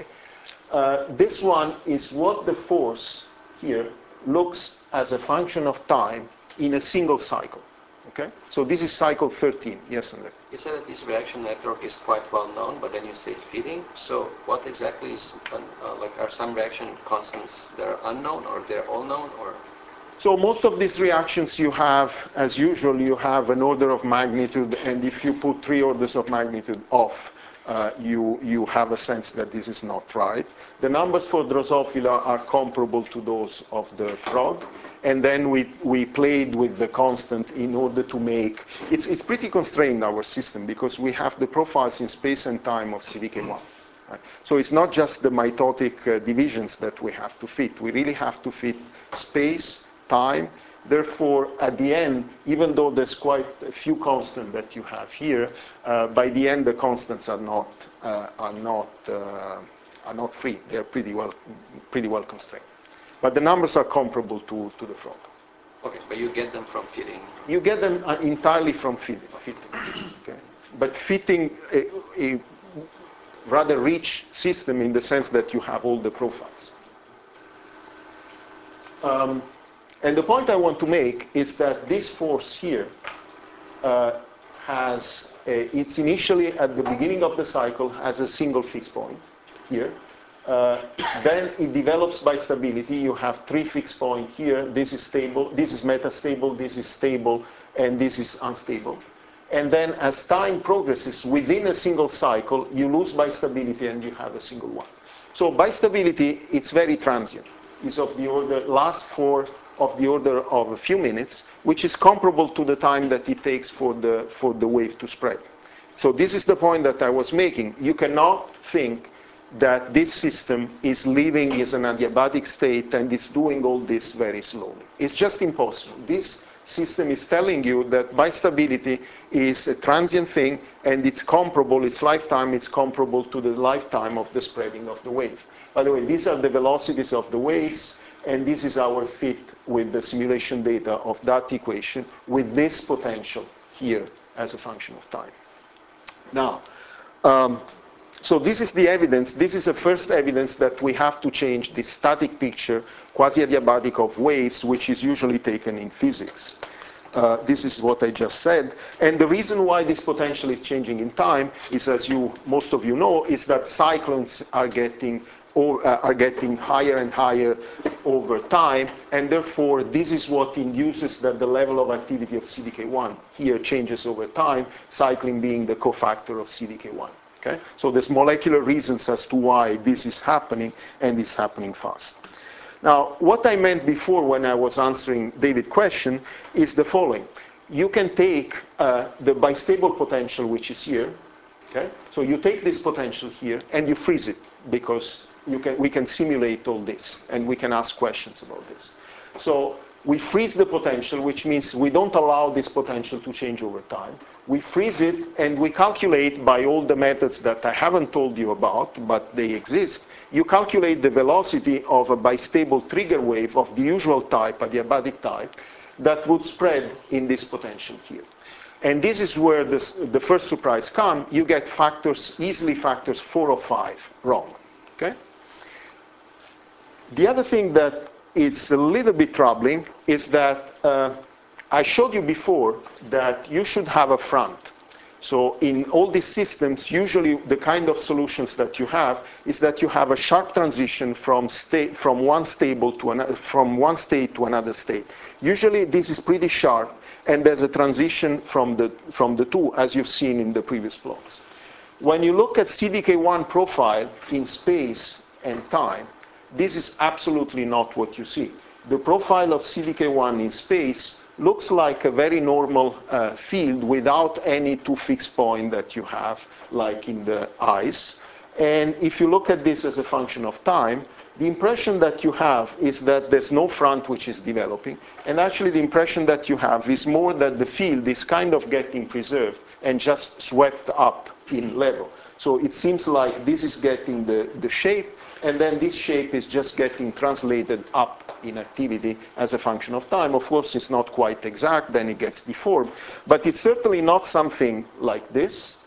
This one is what the force here looks as a function of time in a single cycle. Okay? So this is cycle 13. Yes, Andre? You said that this reaction network is quite well known, but then you say fitting. So what exactly is, like, are some reaction constants that are unknown, or they're all known, or? So most of these reactions you have, as usual, you have an order of magnitude, and if you put 3 orders of magnitude off, you have a sense that this is not right. The numbers for Drosophila are comparable to those of the frog. And then we played with the constant in order to make, it's pretty constrained, our system, because we have the profiles in space and time of CDK1. Right? So it's not just the mitotic divisions that we have to fit. We really have to fit space, time. Therefore, at the end, even though there's quite a few constants that you have here, by the end the constants are not free. They're pretty well constrained. But the numbers are comparable to the frog. Okay, but you get them from fitting. You get them entirely from fitting. Okay? But fitting a rather rich system in the sense that you have all the profiles. And the point I want to make is that this force here it's initially at the beginning of the cycle has a single fixed point here. Then it develops by stability. You have 3 fixed points here. This is stable, this is metastable, this is stable, and this is unstable. And then as time progresses within a single cycle, you lose bistability and you have a single one. So bistability, it's very transient. It's of the order, lasts for of the order of a few minutes, which is comparable to the time that it takes for the wave to spread. So this is the point that I was making. You cannot think that this system is living as an adiabatic state and is doing all this very slowly. It's just impossible. This system is telling you that bistability is a transient thing and it's comparable, its lifetime is comparable to the lifetime of the spreading of the wave. By the way, these are the velocities of the waves, and this is our fit with the simulation data of that equation with this potential here as a function of time. Now, so this is the evidence. This is the first evidence that we have to change the static picture, quasi-adiabatic of waves, which is usually taken in physics. this is what I just said. And the reason why this potential is changing in time is, as most of you know, is that cyclones are getting higher and higher over time, and therefore this is what induces that the level of activity of CDK1 here changes over time, cycling being the cofactor of CDK1. Okay? So there's molecular reasons as to why this is happening, and it's happening fast. Now, what I meant before when I was answering David's question is the following. You can take the bistable potential, which is here. Okay? So you take this potential here, and you freeze it, because we can simulate all this, and we can ask questions about this. So we freeze the potential, which means we don't allow this potential to change over time. We freeze it, and we calculate by all the methods that I haven't told you about, but they exist. You calculate the velocity of a bistable trigger wave of the usual type, adiabatic type, that would spread in this potential here. And this is where the first surprise comes. You get factors, easily factors 4 or 5 wrong. Okay? The other thing that is a little bit troubling is that I showed you before that you should have a front. So in all these systems, usually the kind of solutions that you have is that you have a sharp transition from one state to another state. Usually this is pretty sharp, and there's a transition from the two, as you've seen in the previous plots. When you look at CDK1 profile in space and time, this is absolutely not what you see. The profile of CDK1 in space looks like a very normal field without any two fixed points that you have, like in the eyes. And if you look at this as a function of time, the impression that you have is that there's no front which is developing. And actually the impression that you have is more that the field is kind of getting preserved and just swept up in level. So it seems like this is getting the shape, and then this shape is just getting translated up in activity as a function of time. Of course, it's not quite exact, then it gets deformed. But it's certainly not something like this,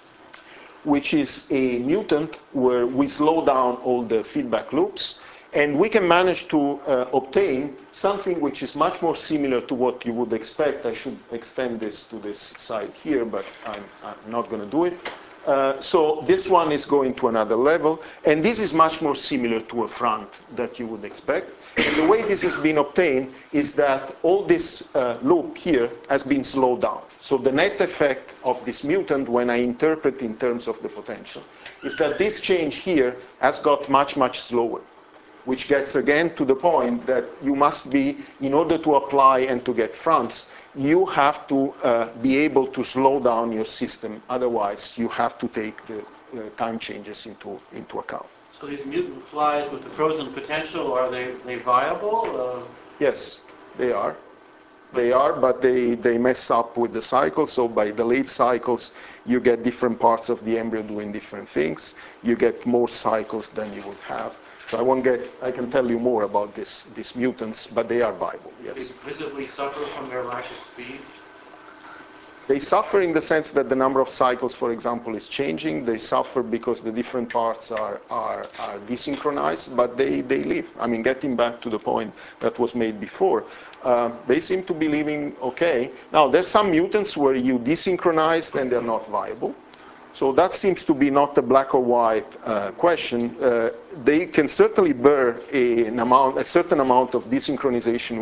which is a mutant where we slow down all the feedback loops, and we can manage to obtain something which is much more similar to what you would expect. I should extend this to this side here, but I'm not going to do it. So this one is going to another level, and this is much more similar to a front that you would expect. And the way this has been obtained is that all this loop here has been slowed down. So the net effect of this mutant, when I interpret in terms of the potential, is that this change here has got much, much slower, which gets again to the point that you must be, in order to apply and to get fronts, you have to be able to slow down your system. Otherwise, you have to take the time changes into account. So these mutant flies with the frozen potential, are they viable? Yes, they are. They are, but they mess up with the cycles. So by the late cycles, you get different parts of the embryo doing different things. You get more cycles than you would have. So I can tell you more about these mutants, but they are viable, yes. They visibly suffer from their lack of speed? They suffer in the sense that the number of cycles, for example, is changing. They suffer because the different parts are desynchronized, but they live. I mean, getting back to the point that was made before, they seem to be living okay. Now, there's some mutants where you desynchronize and they're not viable. So that seems to be not a black or white question. They can certainly bear a certain amount of desynchronization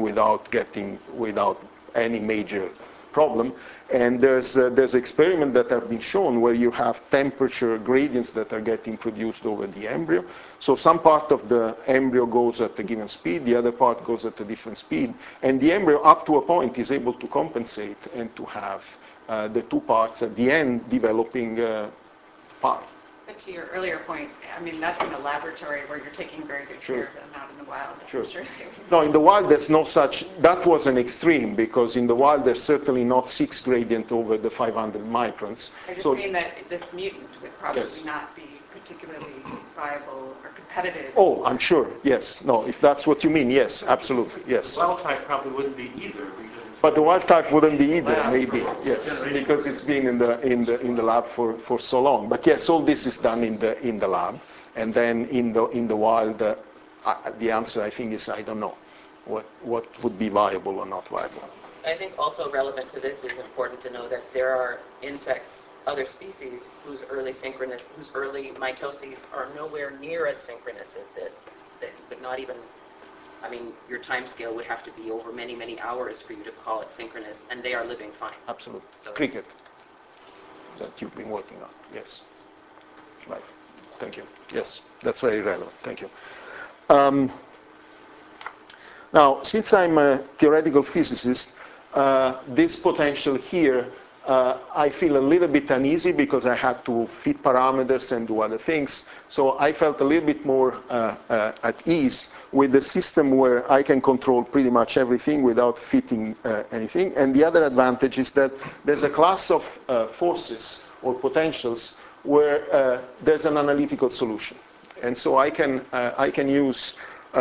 without any major problem. And there's experiments that have been shown where you have temperature gradients that are getting produced over the embryo. So some part of the embryo goes at a given speed, the other part goes at a different speed, and the embryo up to a point is able to compensate and to have the two parts at the end developing part. But to your earlier point, I mean, that's in the laboratory where you're taking very good care of them out in the wild. Sure. Sure. No, in the wild there's no such, that was an extreme, because in the wild there's certainly not 6 gradient over the 500 microns. I just mean that this mutant would probably Yes. not be particularly viable or competitive. Oh, I'm sure, yes. No, if that's what you mean, yes, absolutely, yes. The wild type probably wouldn't be either. But the wild type wouldn't be either, maybe, yes, because it's been in the lab for so long. But yes, all this is done in the lab, and then in the wild, the answer I think is I don't know what would be viable or not viable. I think also relevant to this is important to know that there are insects, other species, whose early mitoses are nowhere near as synchronous as this, that you could not even, I mean, your time scale would have to be over many, many hours for you to call it synchronous, and they are living fine. Absolutely. So, Cricket that you've been working on, yes. Right, thank you. Yes, that's very relevant, thank you. Now, since I'm a theoretical physicist, this potential here, I feel a little bit uneasy because I had to fit parameters and do other things. So I felt a little bit more at ease with the system where I can control pretty much everything without fitting anything. And the other advantage is that there's a class of forces or potentials where there's an analytical solution. And so I can use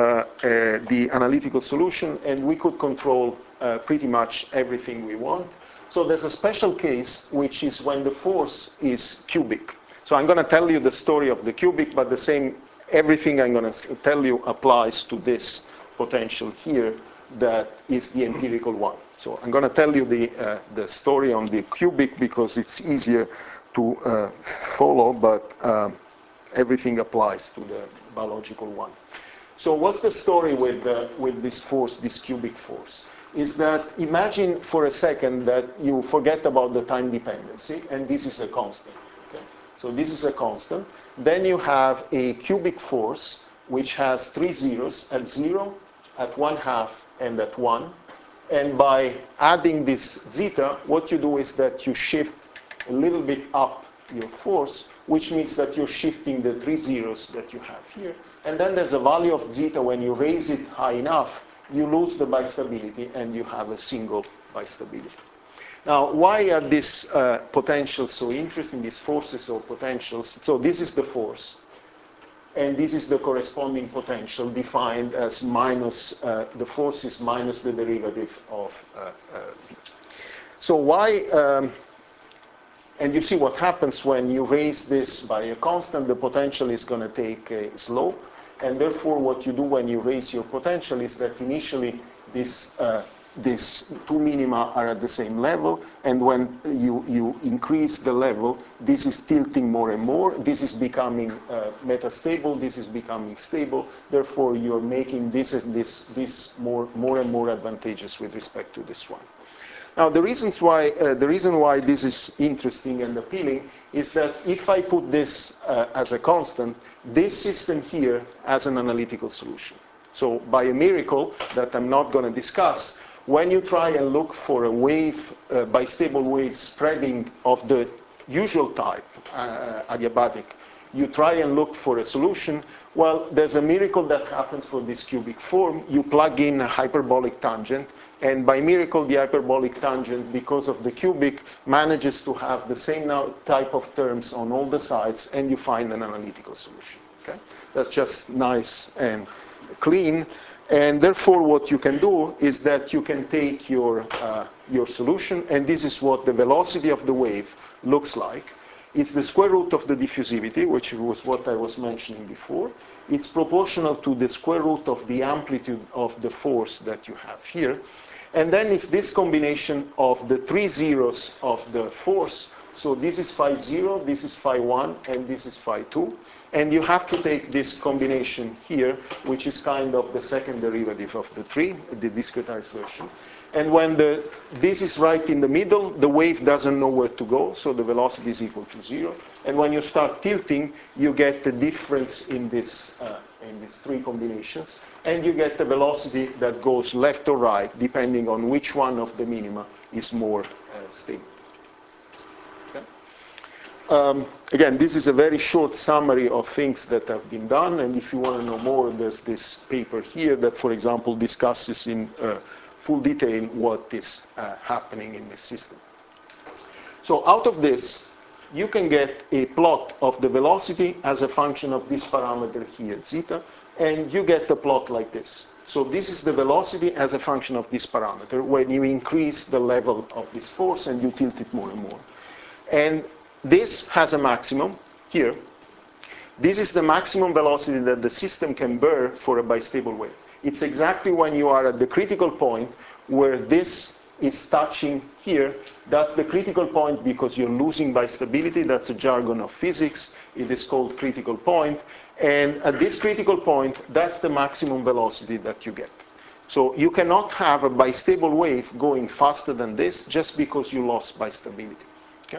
the analytical solution, and we could control pretty much everything we want. So there's a special case, which is when the force is cubic. So I'm going to tell you the story of the cubic, but everything I'm going to tell you applies to this potential here that is the empirical one. So I'm going to tell you the story on the cubic because it's easier to follow, but everything applies to the biological one. So what's the story with this force, this cubic force? Is that imagine for a second that you forget about the time dependency, and this is a constant. Okay? So this is a constant. Then you have a cubic force which has 3 zeros at 0, at 1/2, and at 1. And by adding this zeta, what you do is that you shift a little bit up your force, which means that you're shifting the 3 zeros that you have here. And then there's a value of zeta. When you raise it high enough, you lose the bistability, and you have a single bistability. Now, why are these potentials so interesting, these forces or potentials? So this is the force, and this is the corresponding potential defined as minus, the force is minus the derivative of v. So why, and you see what happens when you raise this by a constant, the potential is going to take a slope. And therefore, what you do when you raise your potential is that initially these two minima are at the same level. And when you increase the level, this is tilting more and more. This is becoming metastable. This is becoming stable. Therefore, you're making this more and more advantageous with respect to this one. Now, the reason why this is interesting and appealing is that if I put this as a constant, this system here has an analytical solution. So by a miracle that I'm not going to discuss, when you try and look for a wave, bistable wave spreading of the usual type, adiabatic, you try and look for a solution. Well, there's a miracle that happens for this cubic form. You plug in a hyperbolic tangent, and by miracle, the hyperbolic tangent, because of the cubic, manages to have the same type of terms on all the sides, and you find an analytical solution. Okay? That's just nice and clean. And therefore, what you can do is that you can take your solution, and this is what the velocity of the wave looks like. It's the square root of the diffusivity, which was what I was mentioning before. It's proportional to the square root of the amplitude of the force that you have here. And then it's this combination of the 3 zeros of the force. So this is phi 0, this is phi 1, and this is phi 2. And you have to take this combination here, which is kind of the second derivative of the 3, the discretized version. And when this is right in the middle, the wave doesn't know where to go, so the velocity is equal to 0. And when you start tilting, you get the difference in these 3 combinations, and you get the velocity that goes left or right, depending on which one of the minima is more stable. Okay? Again, this is a very short summary of things that have been done, and if you want to know more, there's this paper here that, for example, discusses in full detail what is happening in this system. So out of this, you can get a plot of the velocity as a function of this parameter here, zeta, and you get a plot like this. So this is the velocity as a function of this parameter when you increase the level of this force and you tilt it more and more. And this has a maximum here. This is the maximum velocity that the system can bear for a bistable wave. It's exactly when you are at the critical point where this is touching here, that's the critical point because you're losing by stability. That's a jargon of physics. It is called critical point. And at this critical point, that's the maximum velocity that you get. So you cannot have a bistable wave going faster than this just because you lost by stability. Okay?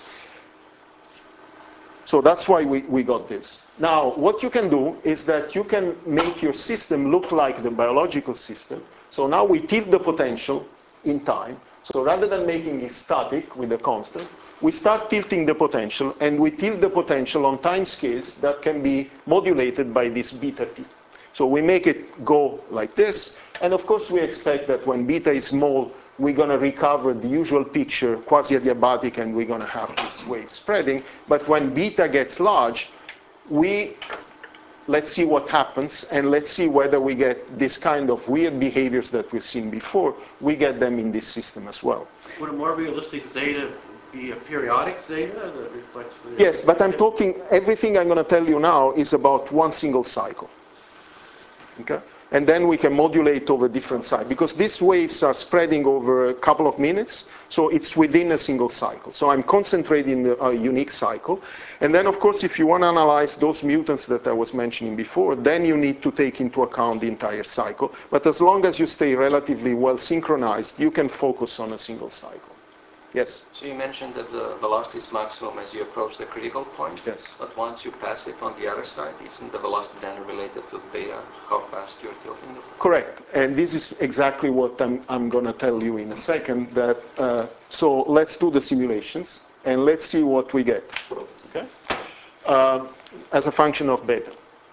So that's why we got this. Now, what you can do is that you can make your system look like the biological system. So now we tilt the potential in time. So rather than making it static with a constant, we start tilting the potential, and we tilt the potential on time scales that can be modulated by this beta t. So we make it go like this, and of course we expect that when beta is small, we're going to recover the usual picture, quasi-adiabatic, and we're going to have this wave spreading. But when beta gets large, let's see what happens, and let's see whether we get this kind of weird behaviors that we've seen before. We get them in this system as well. Would a more realistic zeta be a periodic zeta that reflects the... Yes, but I'm talking, everything I'm going to tell you now is about one single cycle. Okay? And then we can modulate over different cycles, because these waves are spreading over a couple of minutes, so it's within a single cycle. So I'm concentrating a unique cycle. And then, of course, if you want to analyze those mutants that I was mentioning before, then you need to take into account the entire cycle. But as long as you stay relatively well synchronized, you can focus on a single cycle. Yes? So you mentioned that the velocity is maximum as you approach the critical point. Yes. But once you pass it on the other side, isn't the velocity then related to beta, how fast you're tilting it? Correct. And this is exactly what I'm going to tell you in a second. So let's do the simulations, and let's see what we get. Okay? As a function of beta.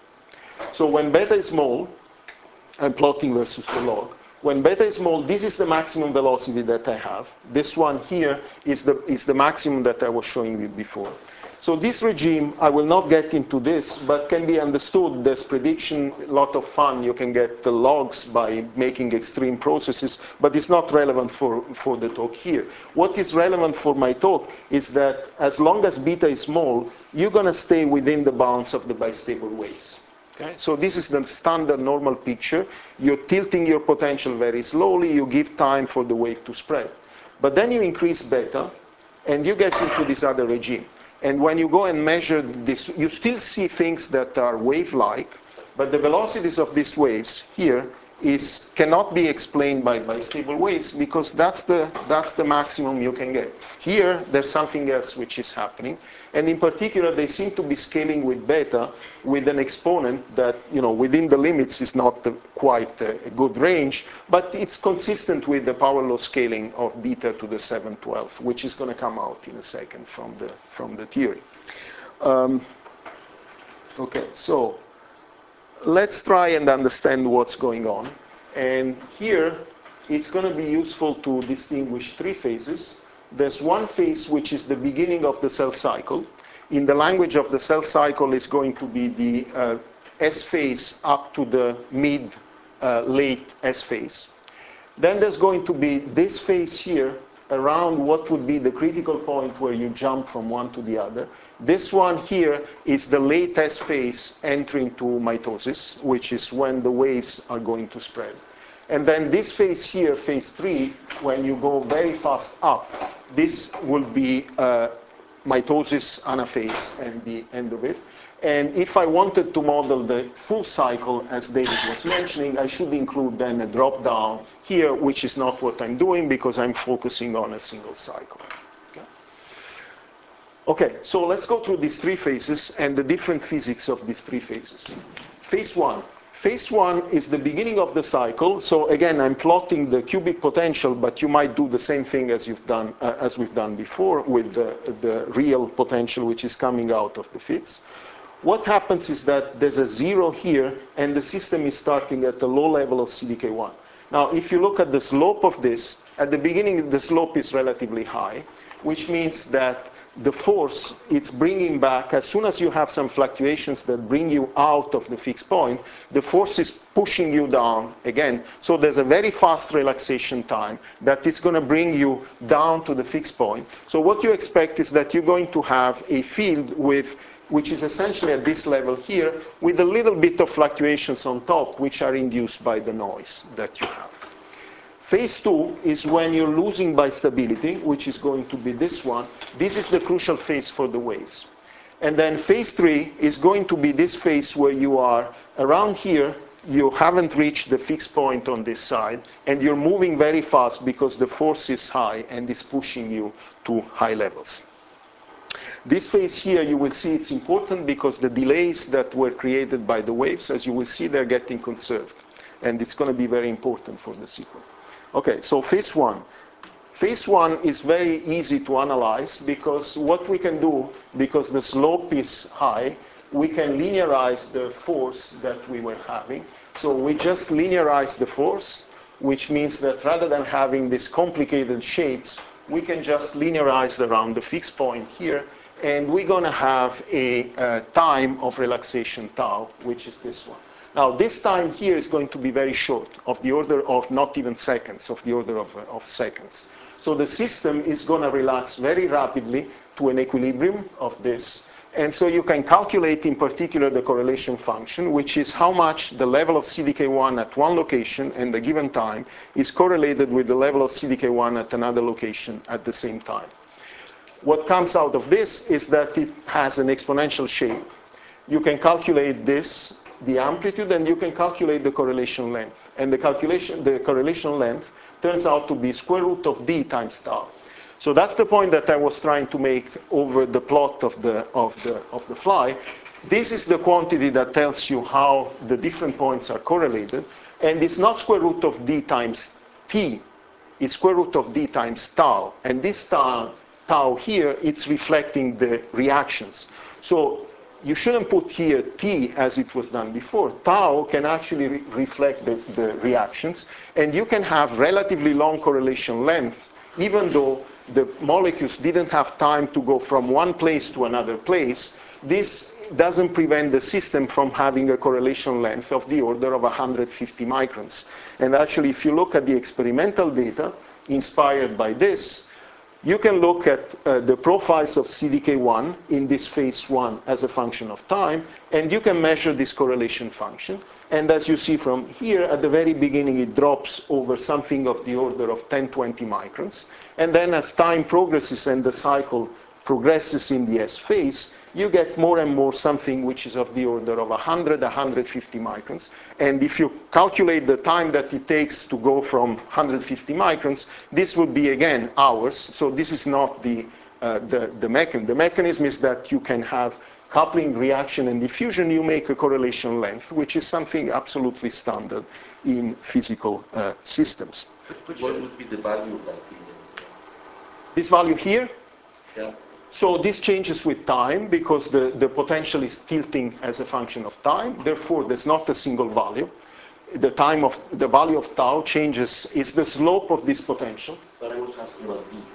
So when beta is small, I'm plotting versus the log. When beta is small, this is the maximum velocity that I have. This one here is the maximum that I was showing you before. So this regime, I will not get into this, but can be understood. There's prediction, a lot of fun. You can get the logs by making extreme processes, but it's not relevant for the talk here. What is relevant for my talk is that as long as beta is small, you're going to stay within the bounds of the bistable waves. Okay? So this is the standard normal picture. You're tilting your potential very slowly. You give time for the wave to spread. But then you increase beta, and you get into this other regime. And when you go and measure this, you still see things that are wave-like, but the velocities of these waves here cannot be explained by stable waves, because that's the maximum you can get. Here, there's something else which is happening. And in particular, they seem to be scaling with beta with an exponent that, within the limits is not quite a good range, but it's consistent with the power law scaling of beta to the 712, which is going to come out in a second from the theory. Okay, so let's try and understand what's going on. And here, it's going to be useful to distinguish three phases. There's one phase which is the beginning of the cell cycle. In the language of the cell cycle, is going to be the S phase up to the late S phase. Then there's going to be this phase here around what would be the critical point where you jump from one to the other. This one here is the late S phase entering to mitosis, which is when the waves are going to spread. And then this phase here, phase 3, when you go very fast up, this will be mitosis anaphase and the end of it. And if I wanted to model the full cycle, as David was mentioning, I should include then a drop down here, which is not what I'm doing because I'm focusing on a single cycle. Okay, so let's go through these three phases and the different physics of these three phases. Phase 1. Phase 1 is the beginning of the cycle. So again, I'm plotting the cubic potential, but you might do the same thing as we've done before with the real potential, which is coming out of the fits. What happens is that there's a 0 here, and the system is starting at the low level of CDK1. Now, if you look at the slope of this, at the beginning, the slope is relatively high, which means that the force it's bringing back, as soon as you have some fluctuations that bring you out of the fixed point, the force is pushing you down again. So there's a very fast relaxation time that is going to bring you down to the fixed point. So what you expect is that you're going to have a field which is essentially at this level here, with a little bit of fluctuations on top, which are induced by the noise that you have. Phase 2 is when you're losing by stability, which is going to be this one. This is the crucial phase for the waves. And then phase 3 is going to be this phase where you are around here, you haven't reached the fixed point on this side, and you're moving very fast because the force is high and is pushing you to high levels. This phase here, you will see it's important because the delays that were created by the waves, as you will see, they're getting conserved. And it's going to be very important for the sequence. Okay, so phase 1. Phase 1 is very easy to analyze because what we can do, because the slope is high, we can linearize the force that we were having. So we just linearize the force, which means that rather than having these complicated shapes, we can just linearize around the fixed point here, and we're going to have a time of relaxation tau, which is this one. Now, this time here is going to be very short, of the order of not even seconds, of the order of seconds. So the system is going to relax very rapidly to an equilibrium of this. And so you can calculate in particular the correlation function, which is how much the level of CDK1 at one location and a given time is correlated with the level of CDK1 at another location at the same time. What comes out of this is that it has an exponential shape. You can calculate this, the amplitude, and you can calculate the correlation length. And the correlation length turns out to be square root of d times tau. So that's the point that I was trying to make over the plot of the fly. This is the quantity that tells you how the different points are correlated. And it's not square root of d times t. It's square root of d times tau. And this tau here, it's reflecting the reactions. So you shouldn't put here t as it was done before. Tau can actually reflect the reactions. And you can have relatively long correlation lengths, even though the molecules didn't have time to go from one place to another place. This doesn't prevent the system from having a correlation length of the order of 150 microns. And actually, if you look at the experimental data inspired by this, you can look at the profiles of CDK1 in this phase 1 as a function of time, and you can measure this correlation function. And as you see from here, at the very beginning, it drops over something of the order of 10, 20 microns. And then as time progresses and the cycle progresses in the S phase, you get more and more something which is of the order of 100, 150 microns. And if you calculate the time that it takes to go from 150 microns, this would be, again, hours. So this is not the mechanism. The mechanism is that you can have coupling, reaction, and diffusion. You make a correlation length, which is something absolutely standard in physical systems. What would be the value of that? This value here? Yeah. So this changes with time because the potential is tilting as a function of time. Therefore, there's not a single value. The value of tau changes, is the slope of this potential. But I was asking about D.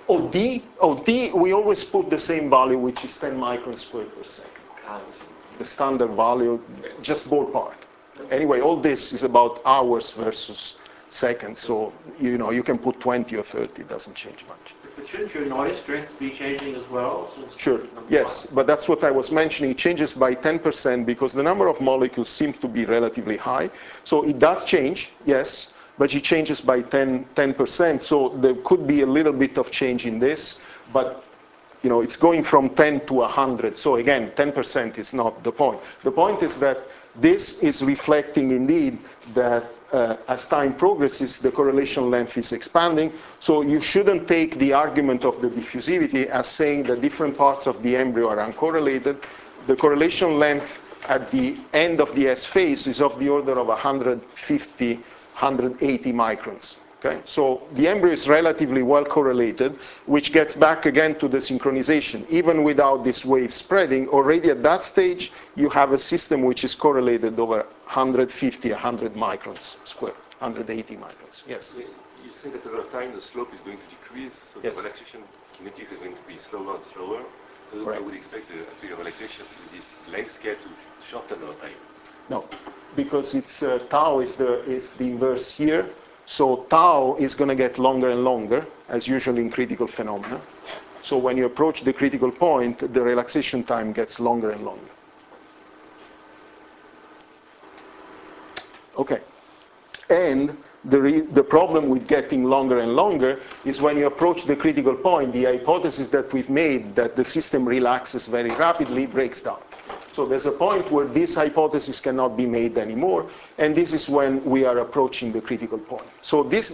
D, we always put the same value, which is 10 microns squared per second. The standard value, just ballpark. Anyway, all this is about hours versus seconds. So, you can put 20 or 30, it doesn't change much. But shouldn't your noise strength be changing as well? Sure, yes, but that's what I was mentioning. It changes by 10% because the number of molecules seems to be relatively high. So it does change, yes, but it changes by 10%. So there could be a little bit of change in this, but it's going from 10 to 100. So again, 10% is not the point. The point is that this is reflecting indeed that as time progresses, the correlation length is expanding. So you shouldn't take the argument of the diffusivity as saying that different parts of the embryo are uncorrelated. The correlation length at the end of the S phase is of the order of 150, 180 microns. Okay? So the embryo is relatively well correlated, which gets back again to the synchronization. Even without this wave spreading, already at that stage, you have a system which is correlated over 150, 100 microns squared, 180 microns. Yes? You say that over time the slope is going to decrease, so yes. The relaxation kinetics is going to be slower and slower. So right. I would expect the relaxation with this length scale to shorten over time. No, because it's tau is the inverse here. So tau is going to get longer and longer, as usually in critical phenomena. So when you approach the critical point, the relaxation time gets longer and longer. Okay. And The problem with getting longer and longer is when you approach the critical point, the hypothesis that we've made that the system relaxes very rapidly breaks down. So there's a point where this hypothesis cannot be made anymore, and this is when we are approaching the critical point. So this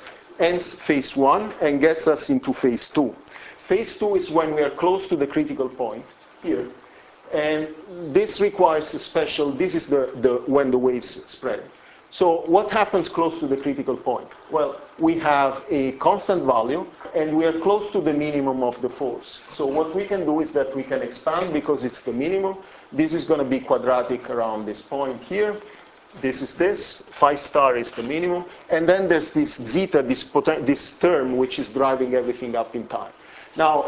ends phase 1 and gets us into phase 2. Phase 2 is when we are close to the critical point here, and this requires a special, this is when the waves spread. So what happens close to the critical point? Well, we have a constant value, and we are close to the minimum of the force. So what we can do is that we can expand because it's the minimum. This is going to be quadratic around this point here. This is this. Phi star is the minimum. And then there's this zeta, this term, which is driving everything up in time. Now,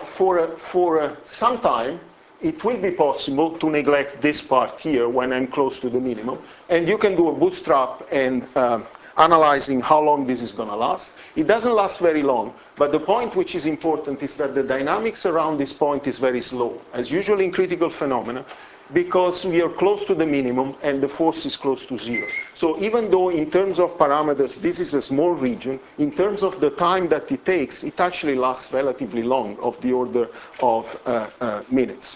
for some time, it will be possible to neglect this part here when I'm close to the minimum. And you can do a bootstrap and analyzing how long this is going to last. It doesn't last very long, but the point which is important is that the dynamics around this point is very slow, as usually in critical phenomena, because we are close to the minimum and the force is close to 0. So even though in terms of parameters this is a small region, in terms of the time that it takes, it actually lasts relatively long, of the order of minutes.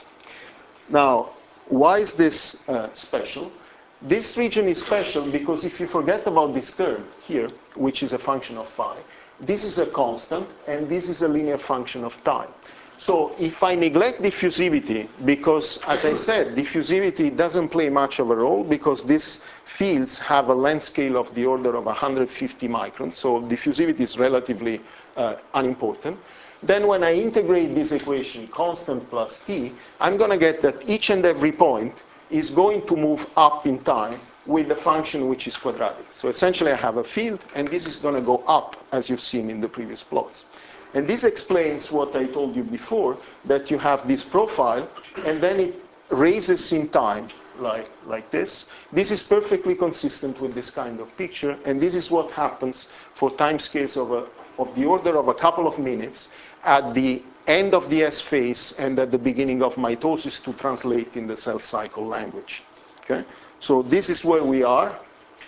Now, why is this special? This region is special because if you forget about this term here, which is a function of phi, this is a constant and this is a linear function of time. So if I neglect diffusivity, because as I said, diffusivity doesn't play much of a role because these fields have a length scale of the order of 150 microns, so diffusivity is relatively unimportant. Then when I integrate this equation, constant plus t, I'm going to get that each and every point is going to move up in time with the function which is quadratic. So essentially I have a field, and this is going to go up, as you've seen in the previous plots. And this explains what I told you before, that you have this profile, and then it raises in time, like this. This is perfectly consistent with this kind of picture, and this is what happens for time scales of the order of a couple of minutes at the end of the S phase and at the beginning of mitosis to translate in the cell cycle language. Okay? So this is where we are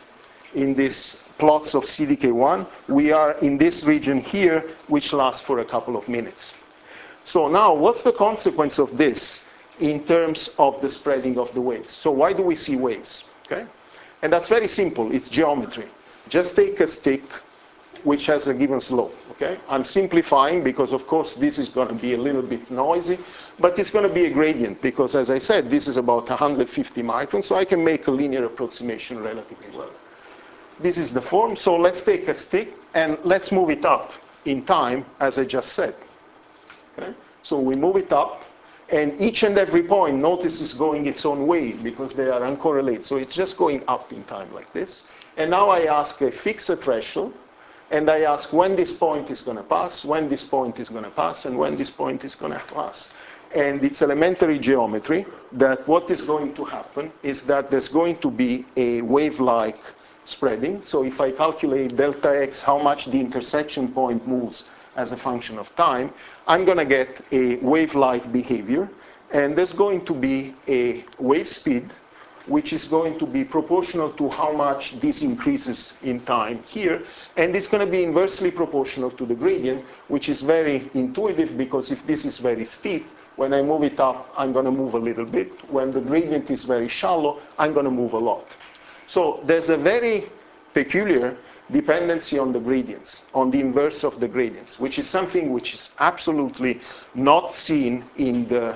in these plots of CDK1. We are in this region here, which lasts for a couple of minutes. So now, what's the consequence of this in terms of the spreading of the waves? So why do we see waves? Okay? And that's very simple. It's geometry. Just take a stick which has a given slope. Okay? I'm simplifying because, of course, this is going to be a little bit noisy, but it's going to be a gradient because, as I said, this is about 150 microns, so I can make a linear approximation relatively well. This is the form, so let's take a stick and let's move it up in time, as I just said. Okay? So we move it up, and each and every point, notice, is going its own way because they are uncorrelated. So it's just going up in time like this. And now I fix a threshold, and I ask when this point is going to pass, when this point is going to pass, and when this point is going to pass. And it's elementary geometry that what is going to happen is that there's going to be a wave-like spreading. So if I calculate delta x, how much the intersection point moves as a function of time, I'm going to get a wave-like behavior. And there's going to be a wave speed, which is going to be proportional to how much this increases in time here. And it's going to be inversely proportional to the gradient, which is very intuitive because if this is very steep, when I move it up, I'm going to move a little bit. When the gradient is very shallow, I'm going to move a lot. So there's a very peculiar dependency on the gradients, on the inverse of the gradients, which is something which is absolutely not seen in the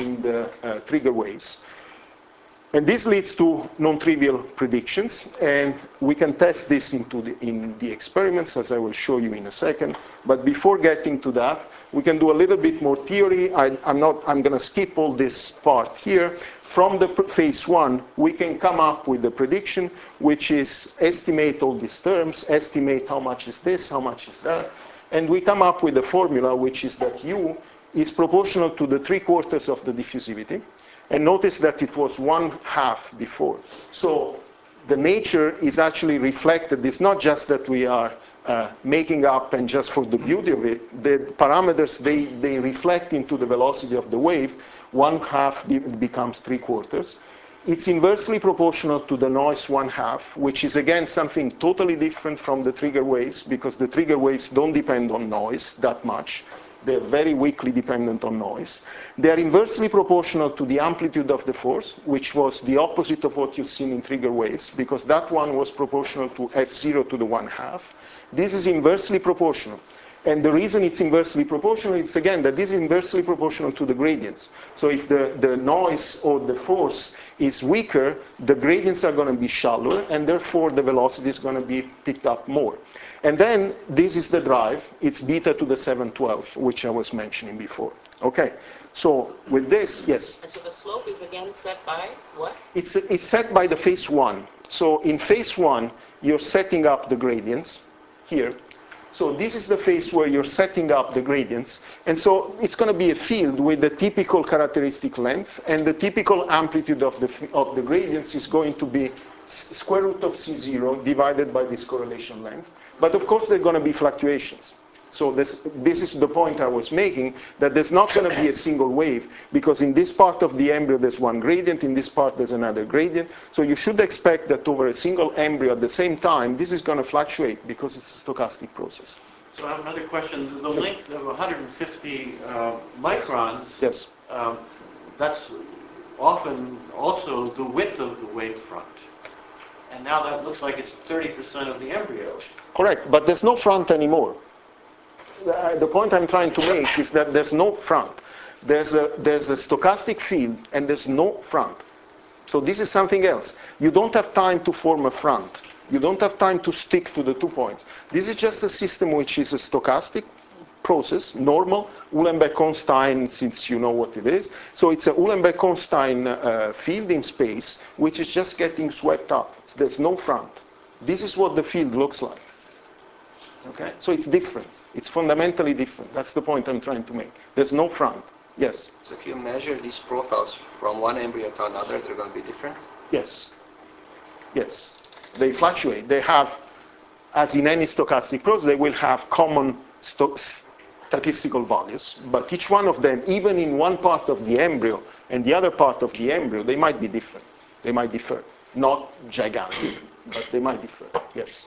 trigger waves. And this leads to non-trivial predictions, and we can test this in the experiments, as I will show you in a second. But before getting to that, we can do a little bit more theory. I'm going to skip all this part here. From the phase 1, we can come up with a prediction, which is estimate all these terms, estimate how much is this, how much is that, and we come up with a formula, which is that U is proportional to the 3/4 of the diffusivity. And notice that it was 1/2 before. So the nature is actually reflected. It's not just that we are making up and just for the beauty of it. The parameters, they reflect into the velocity of the wave. 1/2 becomes 3/4. It's inversely proportional to the noise 1/2, which is again something totally different from the trigger waves, because the trigger waves don't depend on noise that much. They're very weakly dependent on noise. They are inversely proportional to the amplitude of the force, which was the opposite of what you've seen in trigger waves, because that one was proportional to F0 to the 1/2. This is inversely proportional. And the reason it's inversely proportional is, again, that this is inversely proportional to the gradients. So if the noise or the force is weaker, the gradients are going to be shallower, and therefore the velocity is going to be picked up more. And then this is the drive. It's beta to the 712, which I was mentioning before. Okay, so with this, yes? And so the slope is again set by what? It's set by the phase 1. So in phase 1, you're setting up the gradients here. So this is the phase where you're setting up the gradients. And so it's going to be a field with the typical characteristic length, and the typical amplitude of the gradients is going to be square root of C0 divided by this correlation length. But of course, there are going to be fluctuations. So this is the point I was making, that there's not going to be a single wave, because in this part of the embryo there's one gradient, in this part there's another gradient. So you should expect that over a single embryo at the same time, this is going to fluctuate because it's a stochastic process. So I have another question. The length of 150 microns, yes. That's often also the width of the wavefront. And now that looks like it's 30% of the embryo. Correct, but there's no front anymore. The point I'm trying to make is that there's no front. There's a stochastic field, and there's no front. So this is something else. You don't have time to form a front. You don't have time to stick to the 2 points. This is just a system which is a stochastic process, normal, Uhlenbeck-Einstein, since you know what it is. So it's a Uhlenbeck-Einstein field in space, which is just getting swept up. There's no front. This is what the field looks like. Okay? So it's different. It's fundamentally different. That's the point I'm trying to make. There's no front. Yes? So if you measure these profiles from one embryo to another, they're going to be different? Yes. Yes. They fluctuate. They have, as in any stochastic process, they will have common statistical values. But each one of them, even in one part of the embryo and the other part of the embryo, they might be different. They might differ. Not gigantic, but they might differ. Yes?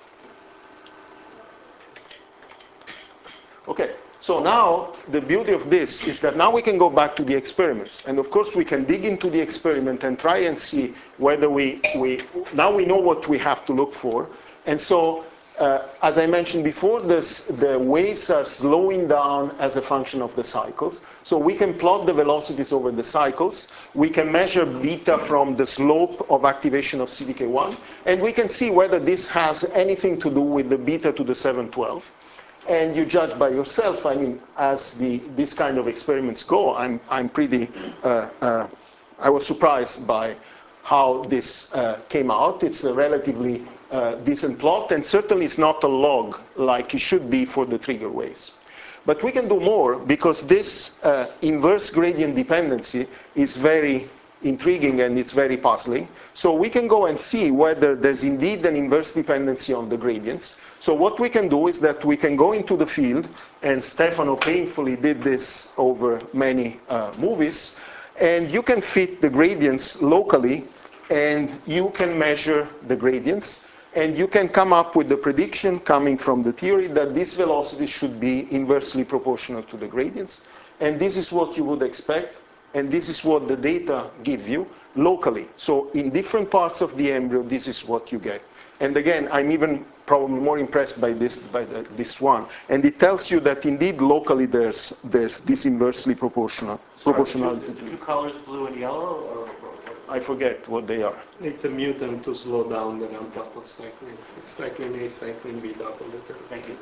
Okay, so now the beauty of this is that now we can go back to the experiments. And of course we can dig into the experiment and try and see whether now we know what we have to look for. And so, as I mentioned before, the waves are slowing down as a function of the cycles. So we can plot the velocities over the cycles. We can measure beta from the slope of activation of CDK1. And we can see whether this has anything to do with the beta to the 712. And you judge by yourself. I mean, as this kind of experiments go, I'm pretty. I was surprised by how this came out. It's a relatively decent plot, and certainly it's not a log like it should be for the trigger waves. But we can do more, because this inverse gradient dependency is very intriguing and it's very puzzling. So we can go and see whether there's indeed an inverse dependency on the gradients. So what we can do is that we can go into the field, and Stefano painfully did this over many movies, and you can fit the gradients locally, and you can measure the gradients, and you can come up with the prediction coming from the theory that this velocity should be inversely proportional to the gradients. And this is what you would expect, and this is what the data give you locally. So in different parts of the embryo, this is what you get. And again, I'm even probably more impressed by this one. And it tells you that indeed locally there's this inversely proportionality. The two colors, blue and yellow, or I forget what they are. It's a mutant to slow down the ramp-up of cyclin. It's cyclin A, cyclin B double the Thank you.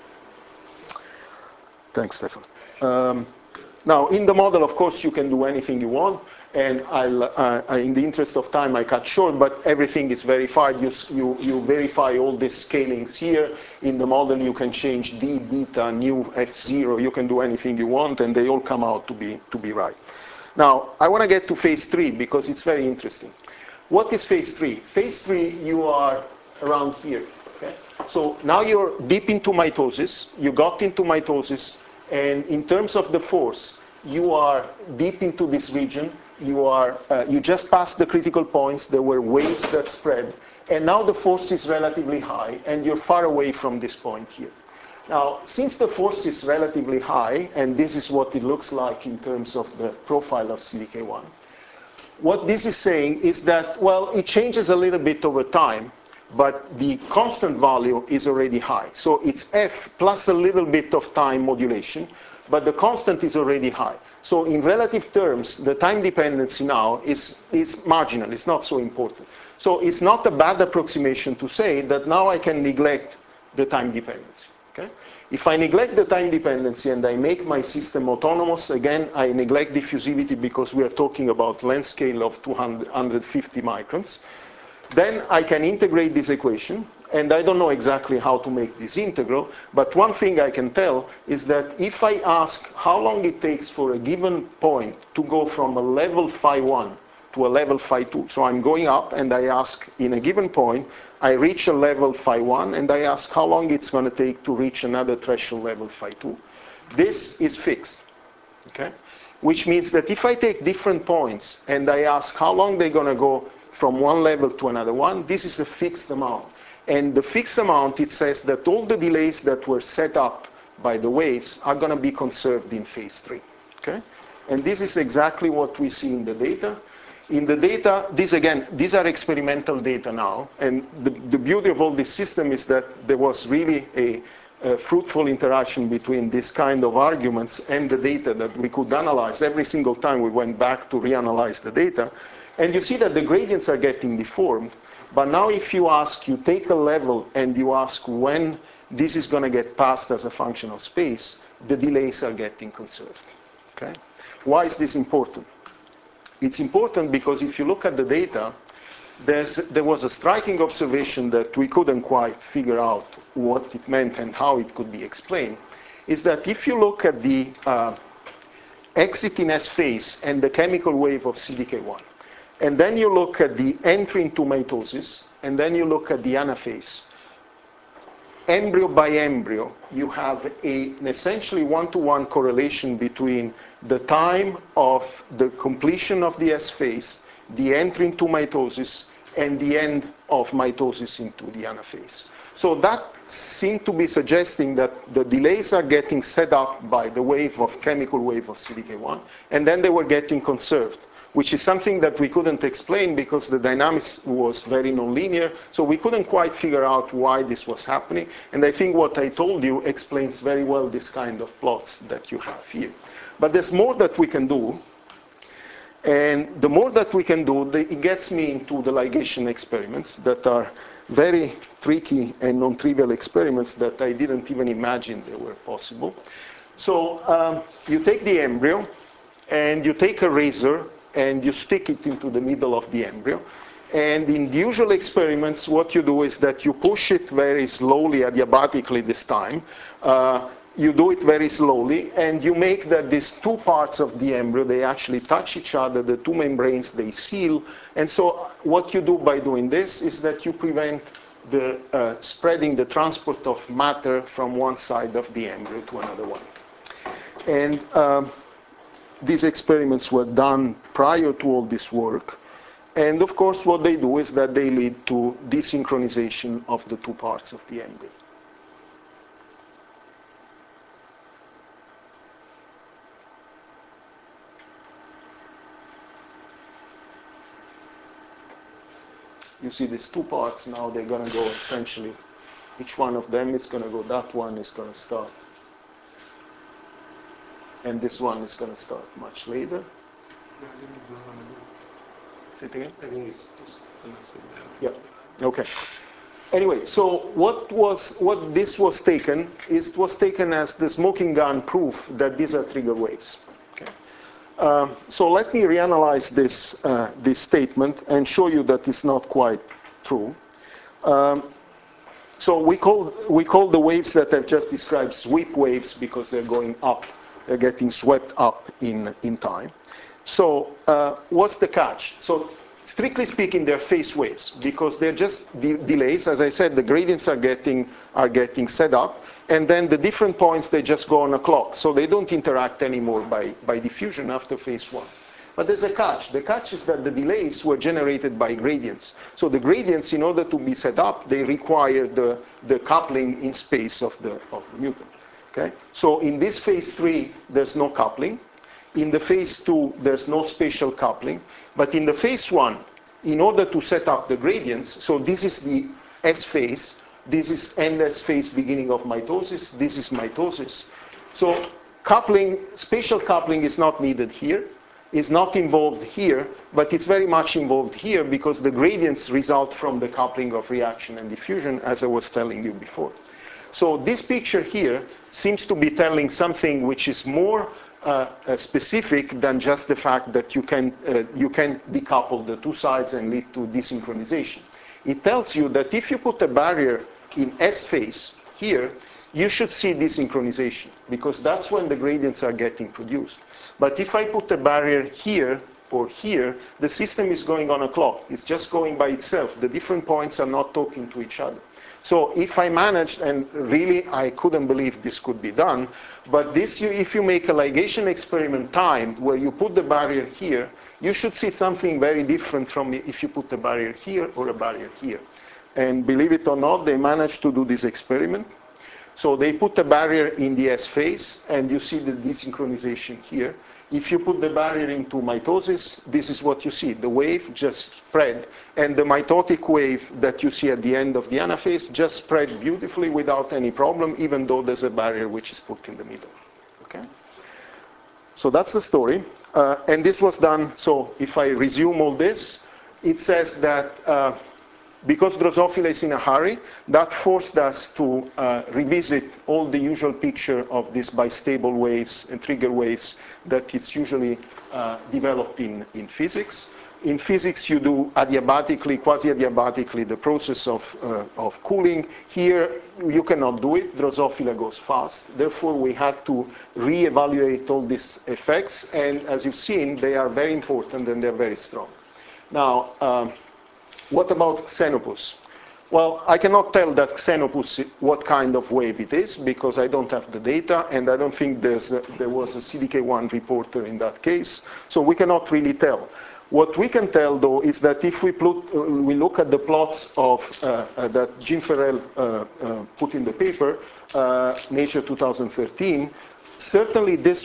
Thanks, Stefan. Now, in the model, of course, you can do anything you want. And in the interest of time, I cut short, but everything is verified. You verify all these scalings here. In the model, you can change D, beta, nu, F0. You can do anything you want, and they all come out to be right. Now, I want to get to phase 3, because it's very interesting. What is phase 3? Phase 3, you are around here. Okay? So now you're deep into mitosis. You got into mitosis, and in terms of the force, you are deep into this region. you just passed the critical points, there were waves that spread, and now the force is relatively high, and you're far away from this point here. Now, since the force is relatively high, and this is what it looks like in terms of the profile of CDK1, what this is saying is that, well, it changes a little bit over time, but the constant value is already high. So it's F plus a little bit of time modulation, but the constant is already high. So in relative terms, the time dependency now is marginal, it's not so important. So it's not a bad approximation to say that now I can neglect the time dependency. Okay? If I neglect the time dependency and I make my system autonomous, again, I neglect diffusivity because we are talking about length scale of 250 microns, then I can integrate this equation, and I don't know exactly how to make this integral, but one thing I can tell is that if I ask how long it takes for a given point to go from a level phi1 to a level phi2, so I'm going up and I ask in a given point, I reach a level phi1 and I ask how long it's going to take to reach another threshold level phi2. This is fixed, okay? Which means that if I take different points and I ask how long they're going to go from one level to another one, this is a fixed amount. And the fixed amount, it says that all the delays that were set up by the waves are going to be conserved in phase 3. Okay? And this is exactly what we see in the data. In the data, these are experimental data now. And the beauty of all this system is that there was really a fruitful interaction between this kind of arguments and the data that we could analyze. Every single time we went back to reanalyze the data. And you see that the gradients are getting deformed. But now if you take a level and you ask when this is going to get passed as a function of space, the delays are getting conserved. Okay? Why is this important? It's important because if you look at the data, there was a striking observation that we couldn't quite figure out what it meant and how it could be explained, is that if you look at the exit in S phase and the chemical wave of CDK1, and then you look at the entry into mitosis, and then you look at the anaphase, embryo by embryo, you have an essentially one-to-one correlation between the time of the completion of the S phase, the entry into mitosis, and the end of mitosis into the anaphase. So that seemed to be suggesting that the delays are getting set up by the chemical wave of CDK1, and then they were getting conserved, which is something that we couldn't explain because the dynamics was very nonlinear, so we couldn't quite figure out why this was happening. And I think what I told you explains very well this kind of plots that you have here. But there's more that we can do, and the more that we can do, it gets me into the ligation experiments that are very tricky and non-trivial experiments that I didn't even imagine they were possible. So you take the embryo, and you take a razor, and you stick it into the middle of the embryo. And in the usual experiments, what you do is that you push it very slowly, adiabatically this time. You do it very slowly, and you make that these two parts of the embryo, they actually touch each other, the two membranes, they seal. And so what you do by doing this is that you prevent the spreading, the transport of matter from one side of the embryo to another one. And these experiments were done prior to all this work. And of course, what they do is that they lead to desynchronization of the two parts of the embryo. You see these two parts now, they're going to go essentially, each one of them is going to go, that one is going to start. And this one is going to start much later. I think it's not going to do. Say it again? I think it's just going to sit Yeah. there. Okay. Anyway, so what this was taken is it was taken as the smoking gun proof that these are trigger waves. Okay. So let me reanalyze this statement and show you that it's not quite true. So we call the waves that I've just described sweep waves because they're going up. They're getting swept up in time. So what's the catch? So strictly speaking, they're phase waves because they're just delays. As I said, the gradients are getting set up, and then the different points, they just go on a clock. So they don't interact anymore by diffusion after phase 1. But there's a catch. The catch is that the delays were generated by gradients. So the gradients, in order to be set up, they require the coupling in space of the mutant. Okay? So in this phase 3, there's no coupling. In the phase 2, there's no spatial coupling. But in the phase 1, in order to set up the gradients, so this is the S phase, this is end S phase beginning of mitosis, this is mitosis. So coupling, spatial coupling is not needed here, is not involved here, but it's very much involved here because the gradients result from the coupling of reaction and diffusion, as I was telling you before. So this picture here seems to be telling something which is more specific than just the fact that you can decouple the two sides and lead to desynchronization. It tells you that if you put a barrier in S phase here, you should see desynchronization, because that's when the gradients are getting produced. But if I put a barrier here or here, the system is going on a clock. It's just going by itself. The different points are not talking to each other. So if I managed, and really I couldn't believe this could be done, but this, if you make a ligation experiment time where you put the barrier here, you should see something very different from if you put a barrier here or a barrier here. And believe it or not, they managed to do this experiment. So they put a barrier in the S phase, and you see the desynchronization here. If you put the barrier into mitosis, this is what you see. The wave just spread, and the mitotic wave that you see at the end of the anaphase just spread beautifully without any problem, even though there's a barrier which is put in the middle. Okay? So that's the story. And this was done, so if I resume all this, it says that because Drosophila is in a hurry, that forced us to revisit all the usual picture of these bistable waves and trigger waves that is usually developed in physics. In physics, you do adiabatically, quasi-adiabatically, the process of cooling. Here, you cannot do it. Drosophila goes fast. Therefore, we had to re-evaluate all these effects. And as you've seen, they are very important and they're very strong. Now, what about Xenopus? Well, I cannot tell that Xenopus what kind of wave it is because I don't have the data, and I don't think there was a CDK1 reporter in that case, so we cannot really tell. What we can tell, though, is that if we look at the plots of that Jean Ferrel put in the paper, Nature 2013, certainly this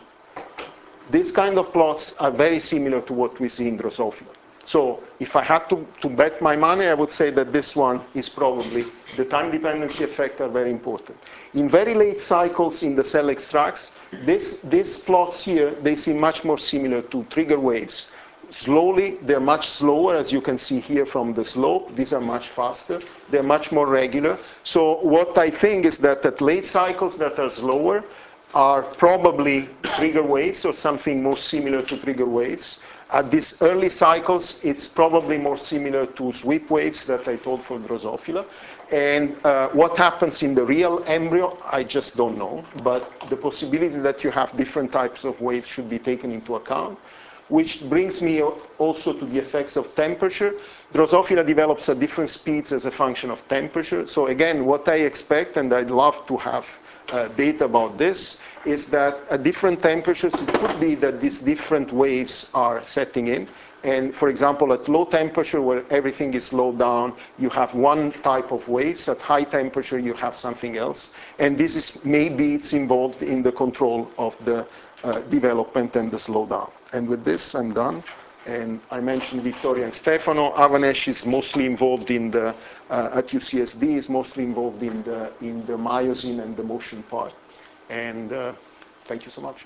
kind of plots are very similar to what we see in Drosophila. So if I had to bet my money, I would say that this one is probably, the time dependency effect are very important. In very late cycles in the cell extracts, these plots here, they seem much more similar to trigger waves. Slowly, they're much slower, as you can see here from the slope. These are much faster. They're much more regular. So what I think is that at late cycles that are slower are probably trigger waves or something more similar to trigger waves. At these early cycles, it's probably more similar to sweep waves that I told for Drosophila. And what happens in the real embryo, I just don't know. But the possibility that you have different types of waves should be taken into account, which brings me also to the effects of temperature. Drosophila develops at different speeds as a function of temperature. So again, what I expect, and I'd love to have data about this, is that at different temperatures, it could be that these different waves are setting in. And for example, at low temperature, where everything is slowed down, you have one type of waves. At high temperature, you have something else. And this is, maybe it's involved in the control of the development and the slowdown. And with this, I'm done. And I mentioned Vittoria and Stefano. Avanesh is mostly involved in the, at UCSD, is mostly involved in the myosin and the motion part. And thank you so much.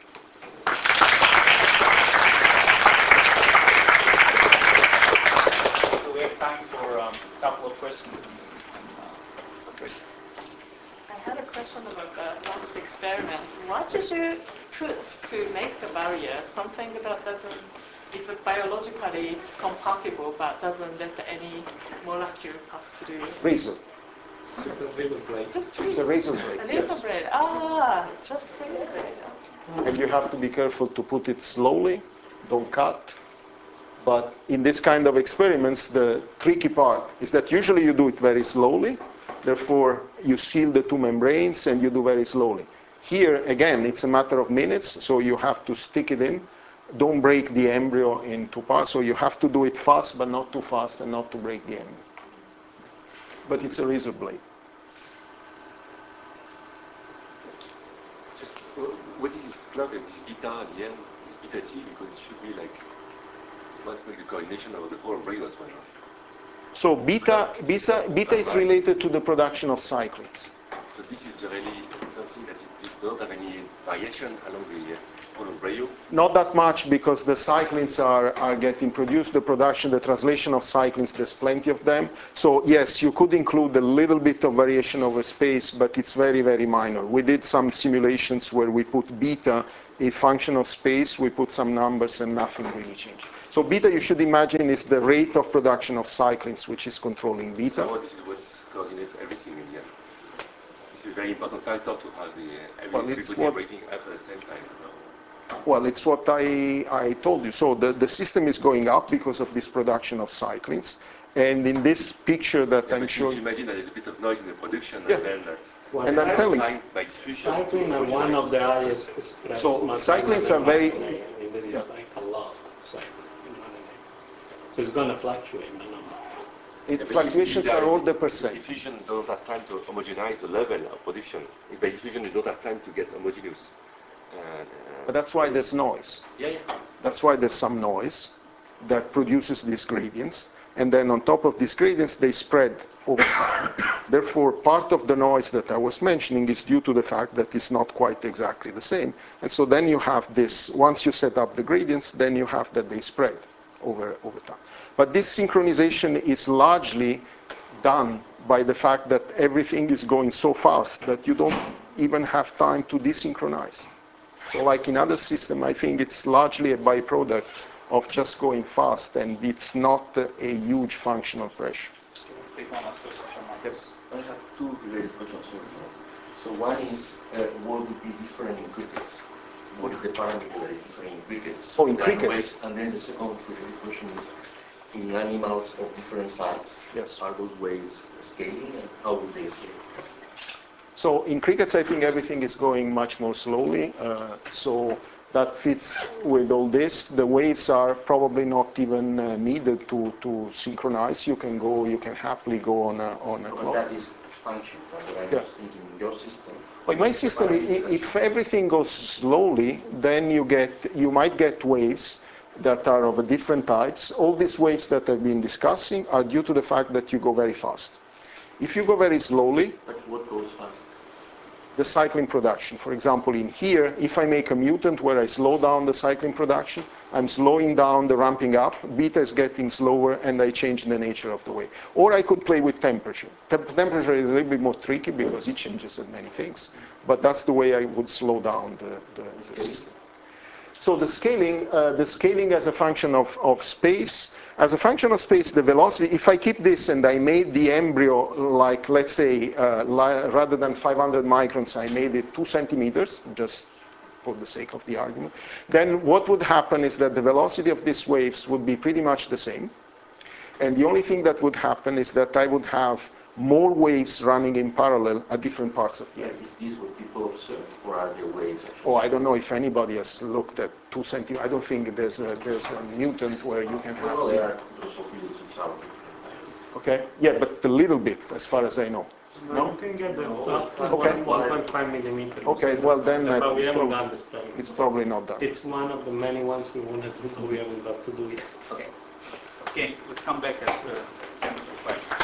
So we have time for a couple of questions. I had a question about the last experiment. What did you put to make the barrier? Something that doesn't, it's biologically compatible but doesn't let any molecule pass through. Razor. Just a razor blade. It's a razor blade. A razor blade. Ah, just razor blade. And you have to be careful to put it slowly. Don't cut. But in this kind of experiments, the tricky part is that usually you do it very slowly. Therefore, you seal the two membranes and you do very slowly. Here, again, it's a matter of minutes, so you have to stick it in don't break the embryo in two parts. So you have to do it fast, but not too fast, and not to break the embryo. But it's a razor blade. Just, what is this clock and this beta at the end? This beta T, because it should be like, let's make the coordination of the whole embryo as well. So beta is related to the production of cyclins. So this is really something that it don't have any variation along the whole embryo? Not that much, because the cyclins are getting produced, the production, the translation of cyclins, there's plenty of them. So yes, you could include a little bit of variation over space, but it's very, very minor. We did some simulations where we put beta, a function of space, we put some numbers and nothing really changed. So beta, you should imagine, is the rate of production of cyclins, which is controlling beta. So this is what coordinates everything in the end. This is a very important factor to have everything up at the same time. Well, it's what I told you. So the system is going up because of this production of cyclins. And in this picture that I'm showing... Imagine that there's a bit of noise in the production, yeah. and then that's... Well, and I'm telling you. Cyclins are one of the highest expressed. So cyclins are very... I mean, there is like a lot of cyclins in RNA. So it's going to fluctuate the number. Fluctuations are order percent. Diffusion don't have time to homogenize the level of production. By diffusion, you don't have time to get homogeneous. But that's why there's noise. Yeah. That's why there's some noise that produces these gradients. And then on top of these gradients, they spread over time. Therefore, part of the noise that I was mentioning is due to the fact that it's not quite exactly the same. And so then you have this, once you set up the gradients, then you have that they spread over time. But this synchronization is largely done by the fact that everything is going so fast that you don't even have time to desynchronize. So like in other systems, I think it's largely a byproduct of just going fast, and it's not a huge functional pressure. Let's take one last question from Mark. Yes. I have two related questions here. So one is, what would be different in crickets? What is the parameter that is different in crickets? Oh, in crickets. And then the second related question is, in animals of different size, yes, are those waves scaling, and how would they scale? So in crickets, I think everything is going much more slowly. So that fits with all this. The waves are probably not even needed to synchronize. You can happily go on a clock. But that is function. I'm just thinking in your system. Well, in my system, if everything goes slowly, then you might get waves that are of a different types. All these waves that I've been discussing are due to the fact that you go very fast. If you go very slowly, but what goes fast? The cycling production. For example, in here, if I make a mutant where I slow down the cycling production, I'm slowing down the ramping up, beta is getting slower, and I change the nature of the wave. Or I could play with temperature. Temperature is a little bit more tricky because it changes at many things, but that's the way I would slow down the system. So the scaling as a function of space. As a function of space, the velocity, if I keep this and I made the embryo like, let's say, rather than 500 microns, I made it 2 centimeters, just for the sake of the argument, then what would happen is that the velocity of these waves would be pretty much the same. And the only thing that would happen is that I would have more waves running in parallel at different parts of the embryo. Is this what people observe, or are there waves actually? Oh, I don't know if anybody has looked at 2 centimeters. I don't think there's a mutant where you can have. Well, there are drosophilids which are different sizes. Okay. Yeah, but a little bit, as far as I know. No, you can get the okay. 1.5 millimeters. Okay, well then but we haven't done this experiment. It's probably not done. It's one of the many ones we wanted to do, but we haven't got to do yet. Okay, let's come back at 10 to 5.